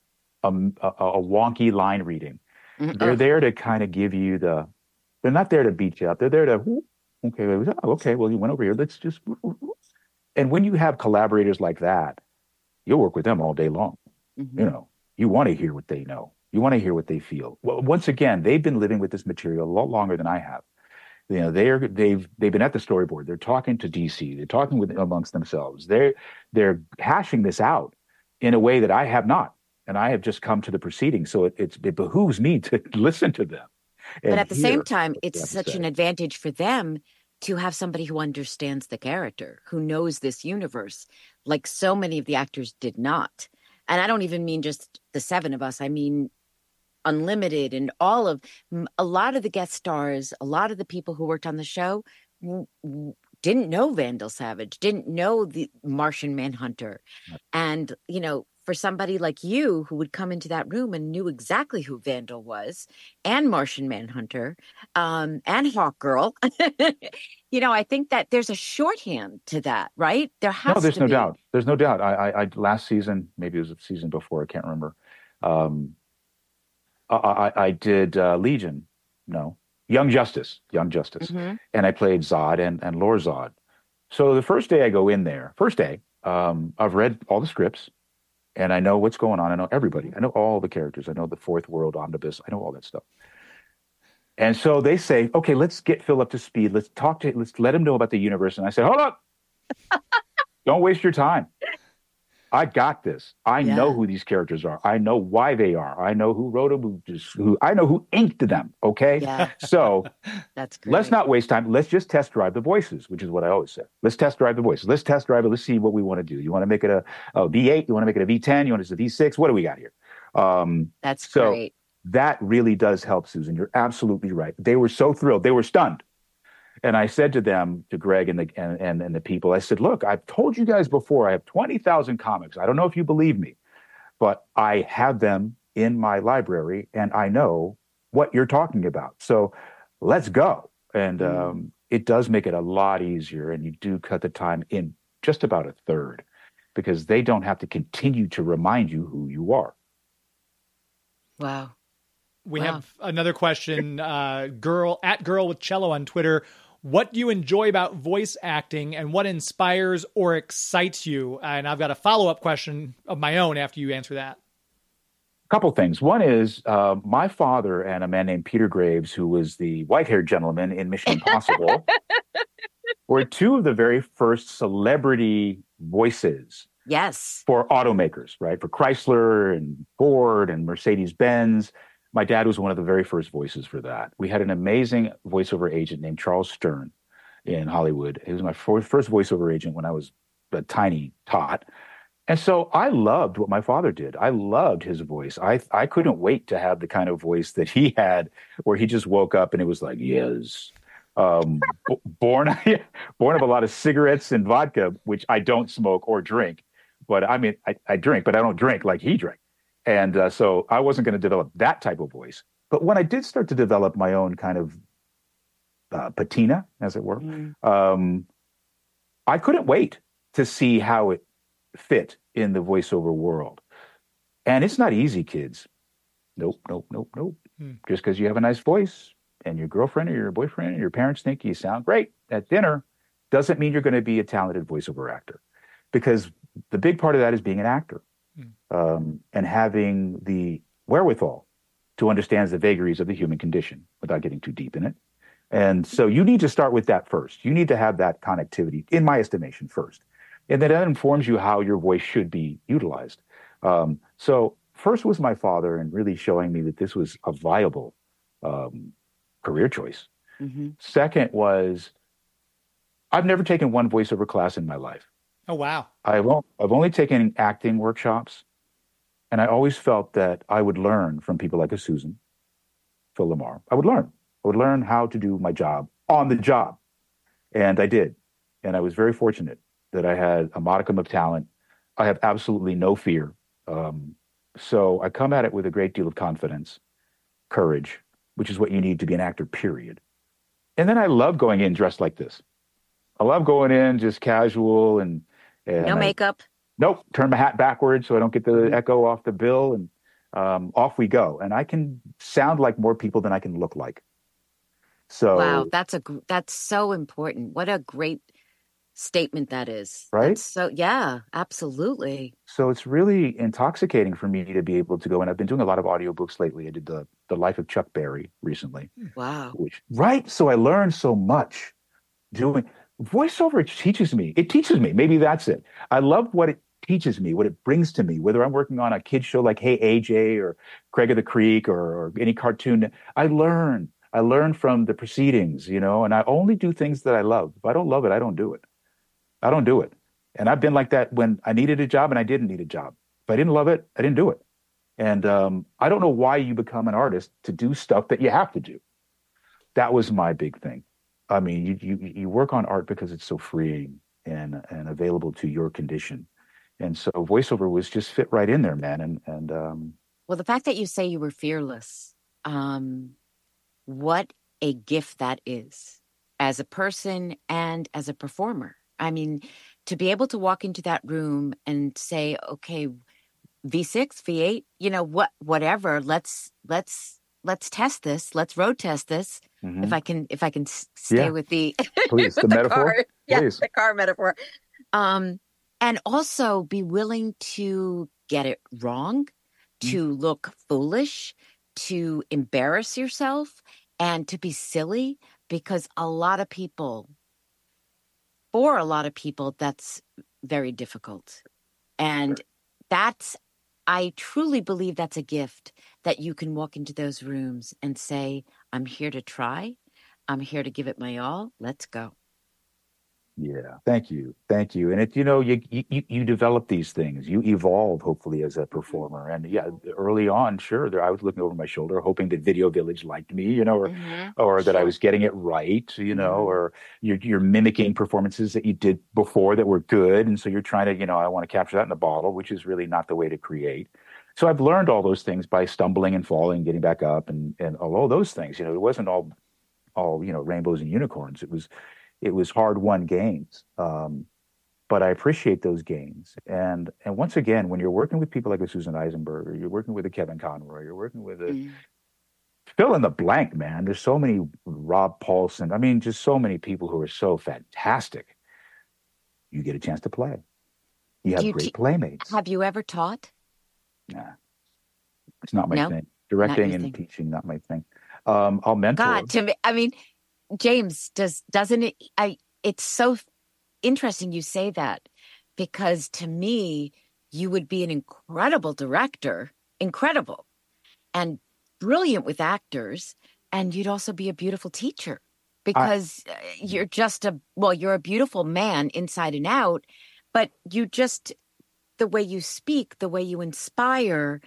wonky line reading, they're there to kind of give you they're not there to beat you up. They're there to, okay, well, you went over here. Let's just, and when you have collaborators like that, you'll work with them all day long. You know, you want to hear what they know. You want to hear what they feel. Well, once again, they've been living with this material a lot longer than I have. You know, they've been at the storyboard. They're talking to DC. They're talking amongst themselves. They're hashing this out in a way that I have not. And I have just come to the proceedings, so it behooves me to listen to them. But at the same time, it's such an advantage for them to have somebody who understands the character, who knows this universe, like so many of the actors did not. And I don't even mean just the seven of us. I mean Unlimited and a lot of the guest stars, a lot of the people who worked on the show didn't know Vandal Savage, didn't know the Martian Manhunter. And, you know, for somebody like you who would come into that room and knew exactly who Vandal was and Martian Manhunter, and Hawk Girl, you know, I think that there's a shorthand to that, right? There's no doubt. There's no doubt. I last season, maybe it was a season before, I can't remember. I did Legion, Young Justice, and I played Zod and Lord Zod. So the first day I go in there, I've read all the scripts, and I know what's going on. I know everybody. I know all the characters. I know the Fourth World Omnibus. I know all that stuff. And so they say, okay, let's get Phil up to speed. Let's let him know about the universe. And I said, hold up. Don't waste your time. I got this. I know who these characters are. I know why they are. I know who wrote them, I know who inked them. Okay. Yeah. So that's great. Let's not waste time. Let's just test drive the voices, which is what I always say. Let's test drive the voices. Let's test drive it. Let's see what we want to do. You want to make it a V8? You want to make it a V10? You want it a V6? What do we got here? That's great. That really does help, Susan. You're absolutely right. They were so thrilled. They were stunned. And I said to them, to Greg and the people, I said, look, I've told you guys before, I have 20,000 comics. I don't know if you believe me, but I have them in my library and I know what you're talking about. So let's go. And it does make it a lot easier. And you do cut the time in just about a third because they don't have to continue to remind you who you are. Wow. We have another question. Girl with Cello on Twitter. What do you enjoy about voice acting and what inspires or excites you? And I've got a follow-up question of my own after you answer that. A couple things. One is my father and a man named Peter Graves, who was the white-haired gentleman in Mission Impossible, were two of the very first celebrity voices. Yes. For automakers, right? For Chrysler and Ford and Mercedes-Benz. My dad was one of the very first voices for that. We had an amazing voiceover agent named Charles Stern in Hollywood. He was my first voiceover agent when I was a tiny tot. And so I loved what my father did. I loved his voice. I couldn't wait to have the kind of voice that he had where he just woke up and it was like, yes. Born of a lot of cigarettes and vodka, which I don't smoke or drink. But I mean, I drink, but I don't drink like he drank. And so I wasn't going to develop that type of voice. But when I did start to develop my own kind of patina, as it were, I couldn't wait to see how it fit in the voiceover world. And it's not easy, kids. Nope, nope, nope, nope. Hmm. Just because you have a nice voice and your girlfriend or your boyfriend or your parents think you sound great at dinner doesn't mean you're going to be a talented voiceover actor. Because the big part of that is being an actor, and having the wherewithal to understand the vagaries of the human condition without getting too deep in it. And so you need to start with that first. You need to have that connectivity, in my estimation, first. And then that informs you how your voice should be utilized. So first was my father, and really showing me that this was a viable career choice. Mm-hmm. Second was, I've never taken one voiceover class in my life. Oh, wow. I've only taken acting workshops, and I always felt that I would learn from people like a Susan, Phil Lamar. I would learn how to do my job on the job, and I did. And I was very fortunate that I had a modicum of talent. I have absolutely no fear. So I come at it with a great deal of confidence, courage, which is what you need to be an actor, period. And then I love going in dressed like this. I love going in just casual and No makeup. Nope. Turn my hat backwards so I don't get the echo off the bill, and off we go. And I can sound like more people than I can look like. So Wow, that's so important. What a great statement that is. Right? So yeah, absolutely. So it's really intoxicating for me to be able to go. And I've been doing a lot of audiobooks lately. I did the Life of Chuck Berry recently. Wow. Right. So I learned so much doing voiceover. It teaches me. Maybe that's it. I love what it teaches me, what it brings to me, whether I'm working on a kid show like Hey AJ or Craig of the Creek or any cartoon. I learn from the proceedings, and I only do things that I love. If I don't love it, I don't do it. And I've been like that when I needed a job and I didn't need a job. If I didn't love it, I didn't do it. And I don't know why you become an artist to do stuff that you have to do. That was my big thing. I mean, you work on art because it's so freeing and available to your condition. And so voiceover was just fit right in there, man. Well, the fact that you say you were fearless, what a gift that is as a person and as a performer. I mean, to be able to walk into that room and say, okay, V6, V8, whatever, let's test this. Let's road test this. Mm-hmm. If I can stay with the, please, with the metaphor. Car. Yeah, please. the car metaphor. And also be willing to get it wrong, to look foolish, to embarrass yourself, and to be silly, because for a lot of people, that's very difficult. And I truly believe that's a gift, that you can walk into those rooms and say, I'm here to try. I'm here to give it my all. Let's go. Yeah. Thank you. And you develop these things, you evolve hopefully as a performer. And yeah, early on, sure, I was looking over my shoulder, hoping that Video Village liked me, or that I was getting it right, or you're mimicking performances that you did before that were good. And so you're trying to, I want to capture that in a bottle, which is really not the way to create. So I've learned all those things by stumbling and falling, getting back up and all those things. It wasn't all rainbows and unicorns. It was hard-won gains, but I appreciate those gains. And once again, when you're working with people like a Susan Eisenberg, or you're working with a Kevin Conroy, you're working with a fill in the blank, man. There's so many Rob Paulson. I mean, just so many people who are so fantastic. You get a chance to play. You have great playmates. Have you ever taught? Nah, it's not my thing. Directing and teaching, not my thing. I'll mentor. God, to me, I mean, James, doesn't it? It's so interesting you say that, because to me, you would be an incredible director, incredible, and brilliant with actors, and you'd also be a beautiful teacher, because you're a beautiful man inside and out, but the way you speak, the way you inspire,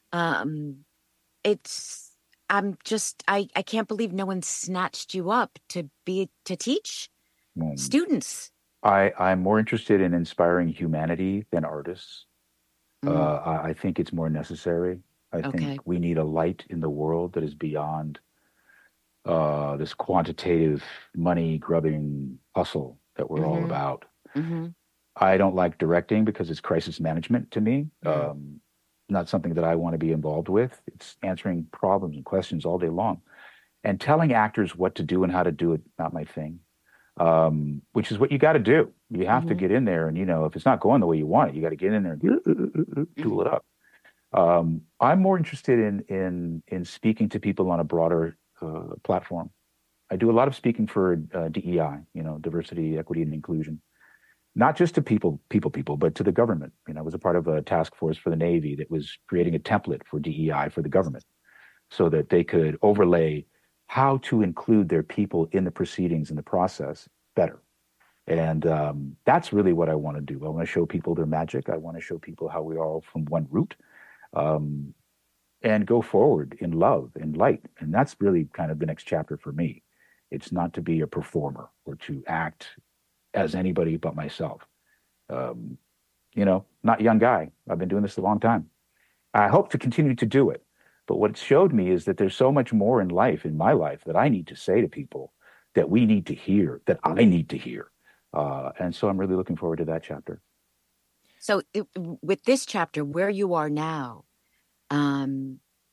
I can't believe no one snatched you up to teach students. I'm more interested in inspiring humanity than artists. I think it's more necessary. I think we need a light in the world that is beyond this quantitative money grubbing hustle that we're all about. I don't like directing because it's crisis management to me. not something that I want to be involved with. It's answering problems and questions all day long. And telling actors what to do and how to do it, not my thing. Which is what you got to do. You have to get in there, and if it's not going the way you want it, you got to get in there and tool it up. I'm more interested in speaking to people on a broader platform. I do a lot of speaking for DEI, diversity, equity, and inclusion, not just to people, but to the government. I was a part of a task force for the Navy that was creating a template for DEI for the government, so that they could overlay how to include their people in the proceedings and the process better. And that's really what I want to do. I want to show people their magic. I want to show people how we are all from one root, and go forward in love and light. And that's really kind of the next chapter for me. It's not to be a performer or to act as anybody but myself. Not a young guy. I've been doing this a long time. I hope to continue to do it. But what it showed me is that there's so much more in my life, that I need to say to people, that we need to hear, that I need to hear. And so I'm really looking forward to that chapter. So with this chapter, where you are now, a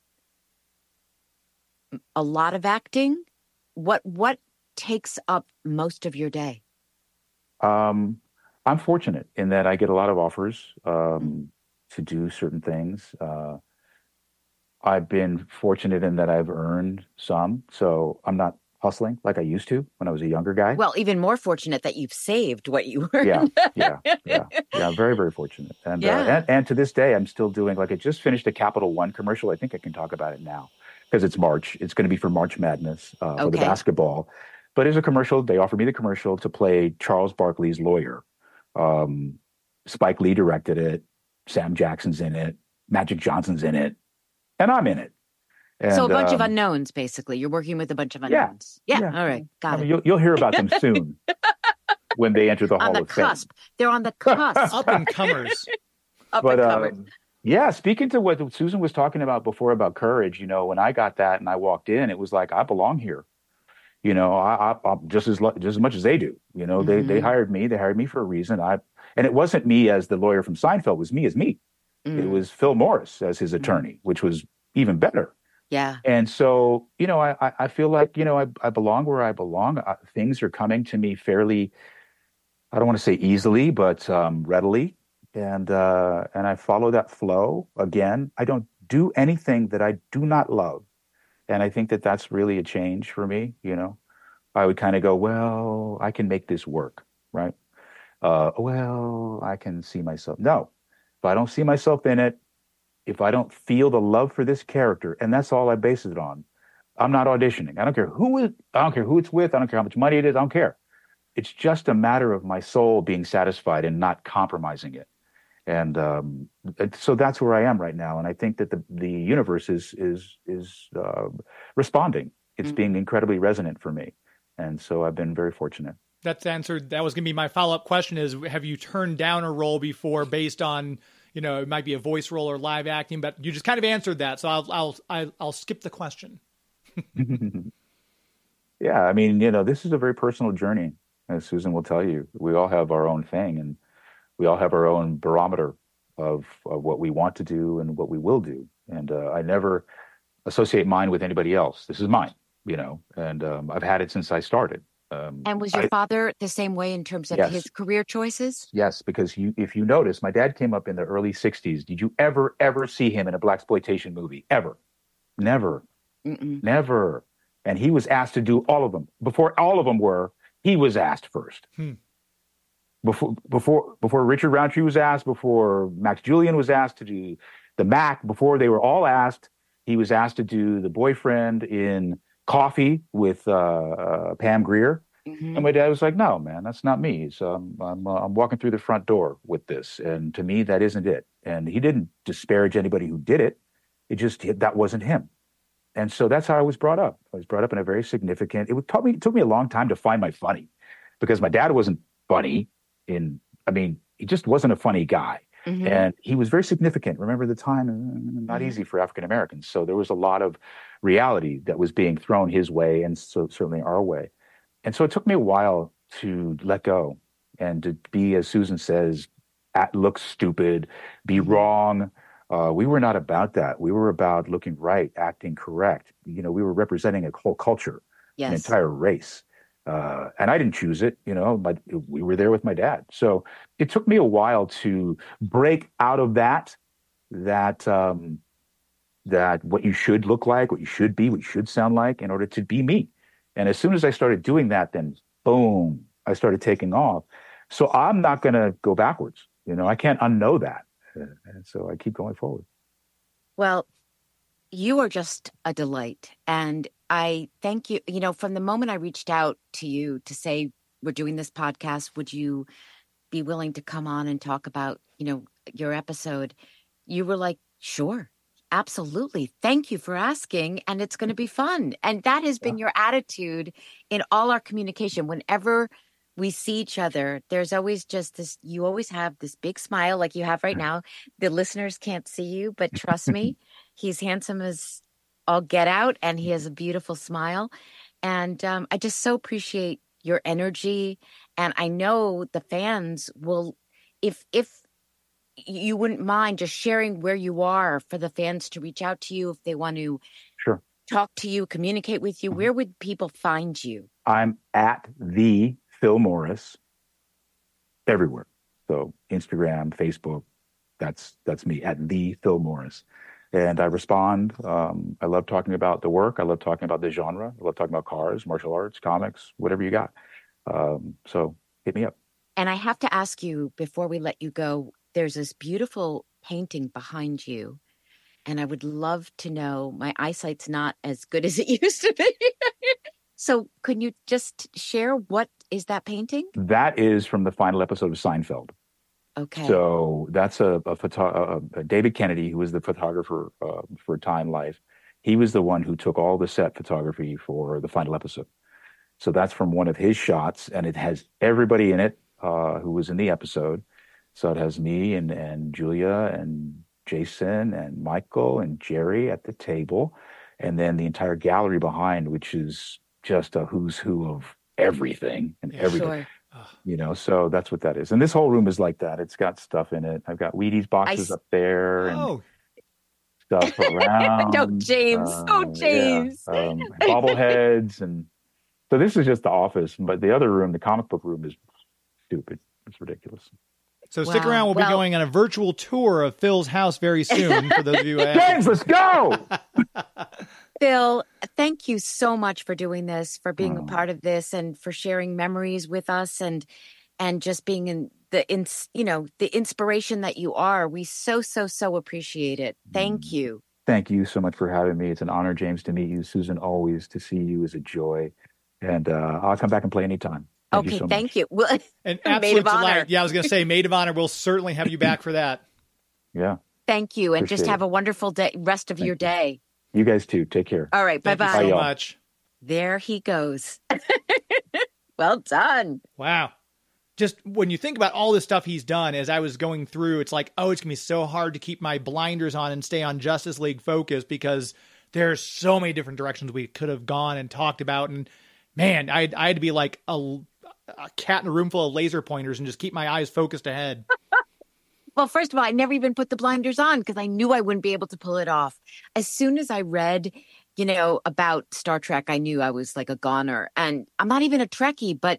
lot of acting. What takes up most of your day? I'm fortunate in that I get a lot of offers to do certain things. I've been fortunate in that I've earned some, so I'm not hustling like I used to when I was a younger guy. Well, even more fortunate that you've saved what you earned. Yeah. Very, very fortunate. And and to this day, I'm still doing, like, I just finished a Capital One commercial. I think I can talk about it now because it's March. It's going to be for March Madness for the basketball. But it's a commercial. They offered me the commercial to play Charles Barkley's lawyer. Spike Lee directed it. Sam Jackson's in it. Magic Johnson's in it. And I'm in it. And, so a bunch of unknowns, basically. You're working with a bunch of unknowns. Yeah. All right. Got it. You'll hear about them soon when they enter the Hall of Fame. They're on the cusp. Up and comers. Speaking to what Susan was talking about before about courage, when I got that and I walked in, it was like, I belong here. I'm just as much as they do. They hired me. They hired me for a reason. And it wasn't me as the lawyer from Seinfeld. It was me as me. It was Phil Morris as his attorney, which was even better. Yeah. And so, I feel like, I belong where I belong. Things are coming to me fairly, I don't want to say easily, but readily. And I follow that flow. Again, I don't do anything that I do not love. And I think that that's really a change for me. I would kind of go, well, I can make this work, right? Well, I can see myself. No, if I don't see myself in it, if I don't feel the love for this character, and that's all I base it on, I'm not auditioning. I don't care who it's with. I don't care how much money it is. I don't care. It's just a matter of my soul being satisfied and not compromising it. And so that's where I am right now. And I think that the universe is responding. It's being incredibly resonant for me. And so I've been very fortunate. That's answered. That was going to be my follow-up question is, have you turned down a role before based on, it might be a voice role or live acting, but you just kind of answered that. So I'll skip the question. Yeah. I mean, this is a very personal journey, as Susan will tell you. We all have our own thing, and we all have our own barometer of what we want to do and what we will do. And I never associate mine with anybody else. This is mine, and I've had it since I started. And was your father the same way in terms of his career choices? Yes, because if you notice, my dad came up in the early 60s. Did you ever see him in a blaxploitation movie? Ever? Never. Never. And he was asked to do all of them. Before all of them were, he was asked first. Before Richard Roundtree was asked, before Max Julien was asked to do the Mac, before they were all asked, he was asked to do the boyfriend in Coffee with Pam Grier. And my dad was like, no, man, that's not me. So I'm walking through the front door with this. And to me, that isn't it. And he didn't disparage anybody who did it. That wasn't him. And so that's how I was brought up. I was brought up in a very significant, it took me a long time to find my funny, because my dad wasn't funny he just wasn't a funny guy. And he was very significant. Remember the time, not easy for African Americans. So there was a lot of reality that was being thrown his way, and so certainly our way. And so it took me a while to let go and to be, as Susan says, look stupid, be wrong, We were not about that. We were about looking right, acting correct. We were representing a whole culture, an Yes. entire race. And I didn't choose it, but we were there with my dad. So it took me a while to break out of that what you should look like, what you should be, what you should sound like in order to be me. And as soon as I started doing that, then boom, I started taking off. So I'm not going to go backwards. I can't unknow that. And so I keep going forward. Well, you are just a delight. And I thank you. From the moment I reached out to you to say, we're doing this podcast, would you be willing to come on and talk about, your episode? You were like, sure, absolutely. Thank you for asking. And it's going to be fun. And that has been your attitude in all our communication. Whenever we see each other, there's always just this, you always have this big smile like you have right now. The listeners can't see you, but trust me, he's handsome as all get out and he has a beautiful smile. And I just so appreciate your energy. And I know the fans will, if you wouldn't mind just sharing where you are for the fans to reach out to you if they want to Sure. talk to you, communicate with you, where would people find you? I'm at the Phil Morris everywhere. So Instagram, Facebook, that's me at the Phil Morris. And I respond. I love talking about the work. I love talking about the genre. I love talking about cars, martial arts, comics, whatever you got. So hit me up. And I have to ask you before we let you go, there's this beautiful painting behind you. And I would love to know, my eyesight's not as good as it used to be. So can you just share what is that painting? That is from the final episode of Seinfeld. Okay. So that's a David Kennedy, who was the photographer for Time Life. He was the one who took all the set photography for the final episode. So that's from one of his shots, and it has everybody in it who was in the episode. So it has me and Julia and Jason and Michael and Jerry at the table, and then the entire gallery behind, which is just a who's who of everything and everything. Sure. So that's what that is. And this whole room is like that. It's got stuff in it. I've got Wheaties boxes up there and stuff around. James. James. Bobbleheads. And so this is just the office. But the other room, the comic book room, is stupid. It's ridiculous. So stick around. We'll be going on a virtual tour of Phil's house very soon for those of you. James, let's go! Phil, thank you so much for doing this, for being a part of this, and for sharing memories with us, and just being in the inspiration that you are. We so appreciate it. Thank you. Thank you so much for having me. It's an honor, James, to meet you. Susan, always to see you is a joy. And I'll come back and play anytime. Thank you. Well, an absolute delight. Yeah, I was going to say, Maid of Honor. We'll certainly have you back for that. Yeah. Thank you. And just have a wonderful day, rest of your day. You guys too. Take care. All right. Bye-bye. Thank you so much. There he goes. Well done. Wow. Just when you think about all this stuff he's done, as I was going through, it's like, it's going to be so hard to keep my blinders on and stay on Justice League focus, because there's so many different directions we could have gone and talked about. And man, I had to be like a cat in a room full of laser pointers and just keep my eyes focused ahead. Well, first of all, I never even put the blinders on because I knew I wouldn't be able to pull it off. As soon as I read, about Star Trek, I knew I was like a goner. And I'm not even a Trekkie, but,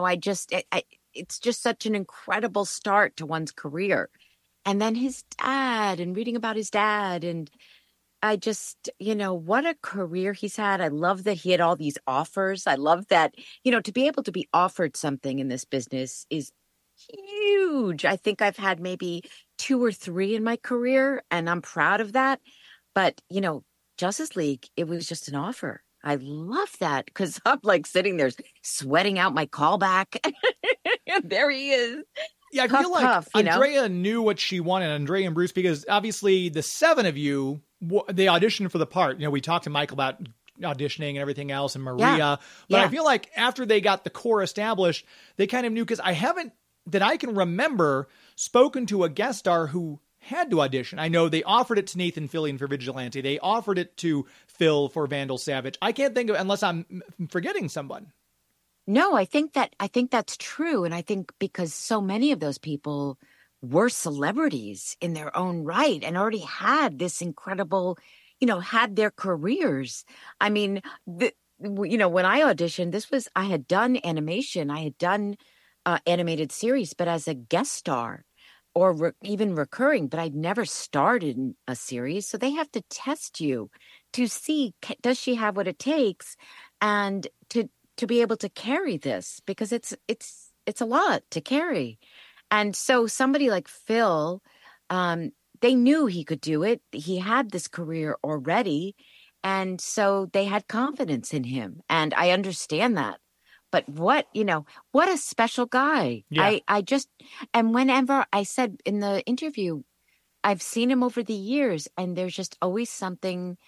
it's just such an incredible start to one's career. And then his dad, and reading about his dad, and I just, what a career he's had. I love that he had all these offers. I love that, to be able to be offered something in this business is huge. I think I've had maybe 2 or 3 in my career, and I'm proud of that. But, Justice League, it was just an offer. I love that, because I'm like sitting there sweating out my callback. There he is. Yeah, I feel like Andrea knew what she wanted, Andrea and Bruce, because obviously the 7 of you, they auditioned for the part. We talked to Michael about auditioning and everything else, and Maria. But I feel like after they got the core established, they kind of knew, because I haven't, that I can remember, spoken to a guest star who had to audition. I know they offered it to Nathan Fillion for Vigilante. They offered it to Phil for Vandal Savage. I can't think of, unless I'm forgetting someone. No, I think that's true. And I think because so many of those people were celebrities in their own right and already had this incredible, had their careers. I mean, when I auditioned, I had done animation, I had done animated series, but as a guest star or even recurring, but I'd never starred in a series. So they have to test you to see, does she have what it takes? And to be able to carry this, because it's a lot to carry. And so somebody like Phil, they knew he could do it. He had this career already. And so they had confidence in him. And I understand that. But what a special guy. Yeah. And whenever I said in the interview, I've seen him over the years, and there's just always something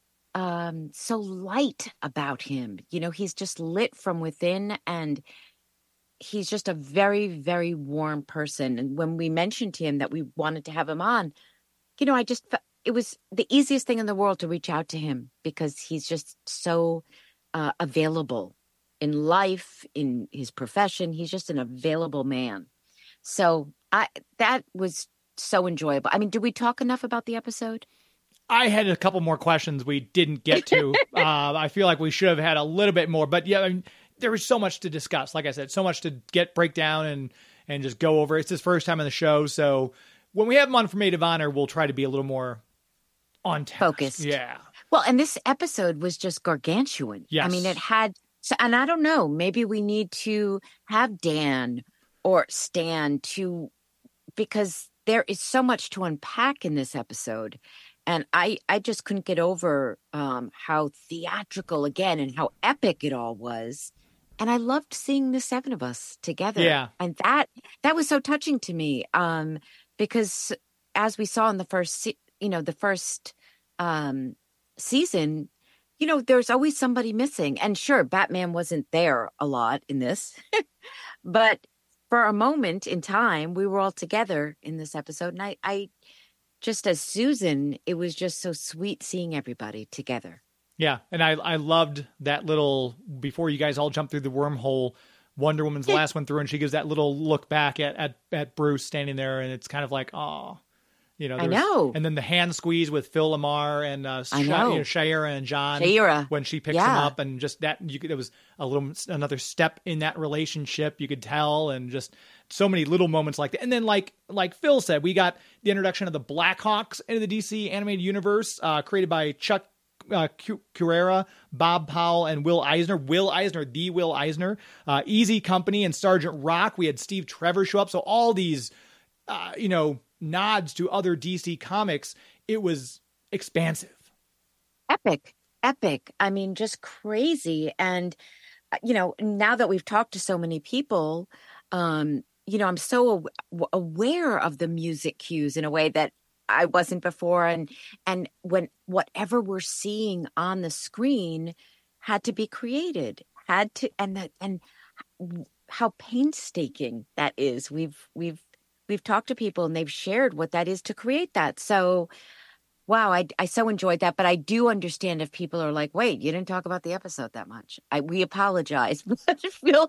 so light about him. He's just lit from within, and he's just a very, very warm person. And when we mentioned to him that we wanted to have him on, I just felt it was the easiest thing in the world to reach out to him, because he's just so available in life, in his profession. He's just an available man. So that was so enjoyable. I mean, did we talk enough about the episode? I had a couple more questions we didn't get to. I feel like we should have had a little bit more, but yeah, I mean, there was so much to discuss. Like I said, so much to break down and just go over. It's his first time on the show. So when we have him on for Maid of Honor, we'll try to be a little more on task. Focused. Yeah. Well, and this episode was just gargantuan. Yes. I mean, it had, and I don't know, maybe we need to have Dan or Stan because there is so much to unpack in this episode. And I just couldn't get over how theatrical again and how epic it all was. And I loved seeing the seven of us together. Yeah. And that was so touching to me, because as we saw in the first season, there's always somebody missing. And sure, Batman wasn't there a lot in this, but for a moment in time, we were all together in this episode. And I just, as Susan, it was just so sweet seeing everybody together. Yeah. And I loved that little, before you guys all jump through the wormhole, Wonder Woman's the last one through, and she gives that little look back at Bruce standing there, and it's kind of like, oh, I know. And then the hand squeeze with Phil Lamar and Shayera and John when she picks him up, and just that there was another step in that relationship, you could tell, and just so many little moments like that. And then like Phil said, we got the introduction of the Blackhawks into the DC animated universe, created by Chuck Carrera, Bob Powell, and Will Eisner. Will Eisner, Easy Company, and Sergeant Rock. We had Steve Trevor show up. So all these, nods to other DC comics. It was expansive. Epic. I mean, just crazy. And, now that we've talked to so many people, I'm so aware of the music cues in a way that I wasn't before. And when whatever we're seeing on the screen had to be created, and how painstaking that is. We've talked to people and they've shared what that is to create that. So, wow, I so enjoyed that. But I do understand if people are like, wait, you didn't talk about the episode that much. We apologize. But Phil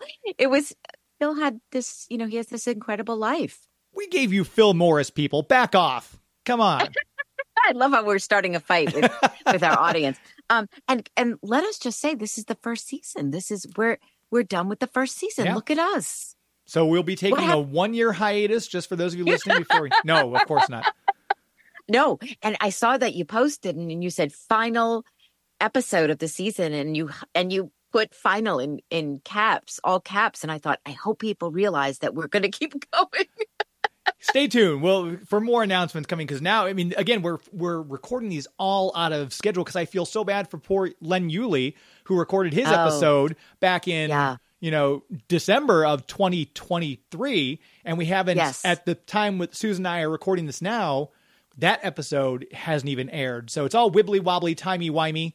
had this, he has this incredible life. We gave you Phil Morris, people. Back off. Come on. I love how we're starting a fight with our audience. And let us just say, this is the first season. We're done with the first season. Yeah. Look at us. So we'll be taking a 1-year hiatus, just for those of you listening before. No, of course not. No. And I saw that you posted and you said final episode of the season, and you put final in caps, all caps. And I thought, I hope people realize that we're going to keep going. Stay tuned. Well, for more announcements coming, because now, I mean, again, we're recording these all out of schedule, because I feel so bad for poor Len Yulee, who recorded his episode back in December of 2023, and we haven't, at the time with Susan and I are recording this now, that episode hasn't even aired. So it's all wibbly wobbly, timey wimey,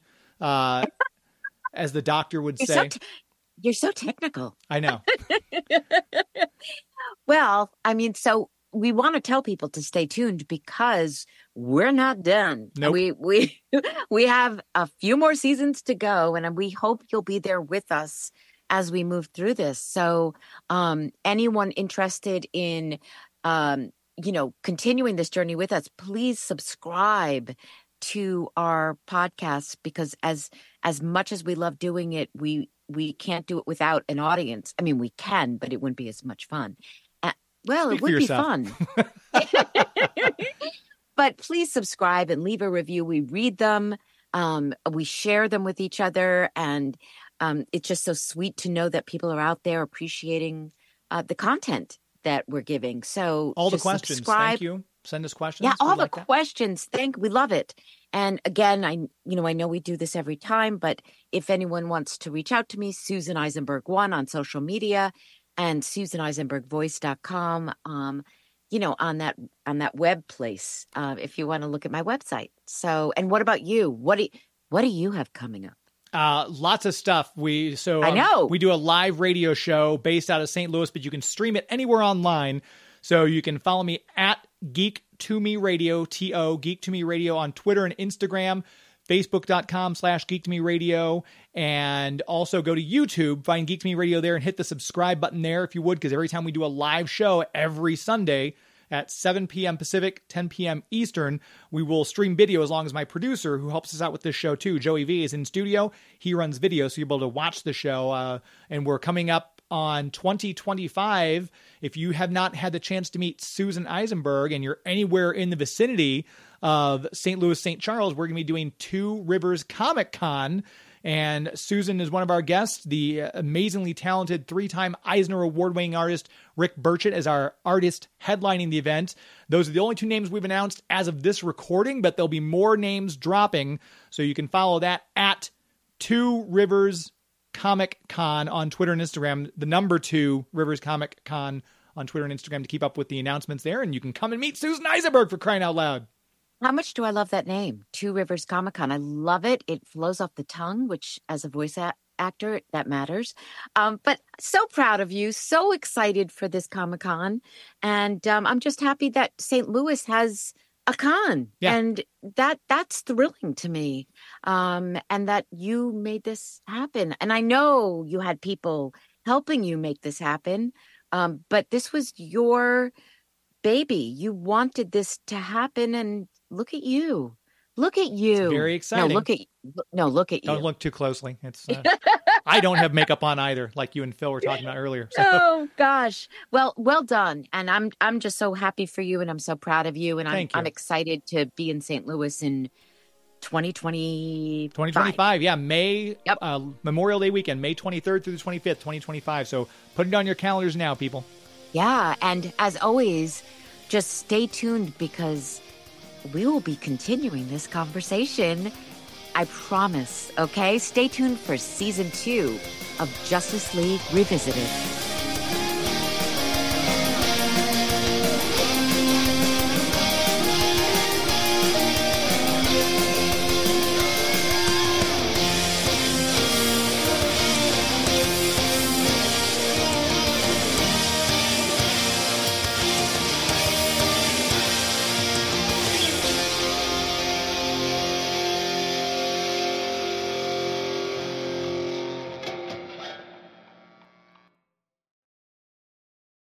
as the doctor would say. You're so technical. I know. Well, I mean, so we want to tell people to stay tuned, because we're not done. Nope. We have a few more seasons to go, and we hope you'll be there with us as we move through this. So anyone interested in continuing this journey with us, please subscribe to our podcast, because as much as we love doing it, we can't do it without an audience. I mean, we can, but it wouldn't be as much fun. It would be fun. But please subscribe and leave a review. We read them. We share them with each other. And it's just so sweet to know that people are out there appreciating the content that we're giving. So all the questions. Subscribe. Thank you. Send us questions. Yeah, all the questions. We love it. And again, I know we do this every time, but if anyone wants to reach out to me, Susan Eisenberg 1 on social media and SusanEisenbergVoice.com, on that web place, if you want to look at my website. So, and what about you? What do you have coming up? Lots of stuff. I know we do a live radio show based out of St. Louis, but you can stream it anywhere online. So you can follow me at Geek to Me Radio, Geek to Me Radio on Twitter and Instagram, Facebook.com/Geek to Me Radio, and also go to YouTube, find Geek to Me Radio there, and hit the subscribe button there if you would, because every time we do a live show every Sunday at 7 p.m. Pacific, 10 p.m. Eastern, we will stream video, as long as my producer, who helps us out with this show too, Joey V, is in studio. He runs video, so you'll be able to watch the show. And we're coming up on 2025. If you have not had the chance to meet Susan Eisenberg and you're anywhere in the vicinity of St. Louis, St. Charles, we're going to be doing Two Rivers Comic Con. And Susan is one of our guests. The amazingly talented 3-time Eisner Award-winning artist Rick Burchett is our artist headlining the event. Those are the only 2 names we've announced as of this recording, but there'll be more names dropping. So you can follow that at Two Rivers Comic Con on Twitter and Instagram. The number 2 Rivers Comic Con on Twitter and Instagram to keep up with the announcements there. And you can come and meet Susan Eisenberg, for crying out loud. How much do I love that name, Two Rivers Comic Con? I love it. It flows off the tongue, which as a voice actor, that matters. But so proud of you, so excited for this Comic Con. And I'm just happy that St. Louis has a con. Yeah. And that's thrilling to me. And that you made this happen. And I know you had people helping you make this happen. But this was your baby. You wanted this to happen, and look at you. Look at you. It's very exciting. Look at you. Don't look too closely. It's I don't have makeup on either, like you and Phil were talking about earlier. So. Oh gosh. Well done. And I'm just so happy for you, and I'm so proud of you. And I'm excited to be in St. Louis in 2025. Yeah, May. Yep. Memorial Day weekend, May 23rd through the 25th, 2025. So put it on your calendars now, people. Yeah, and as always, just stay tuned, because we will be continuing this conversation. I promise, okay? Stay tuned for season 2 of Justice League Revisited.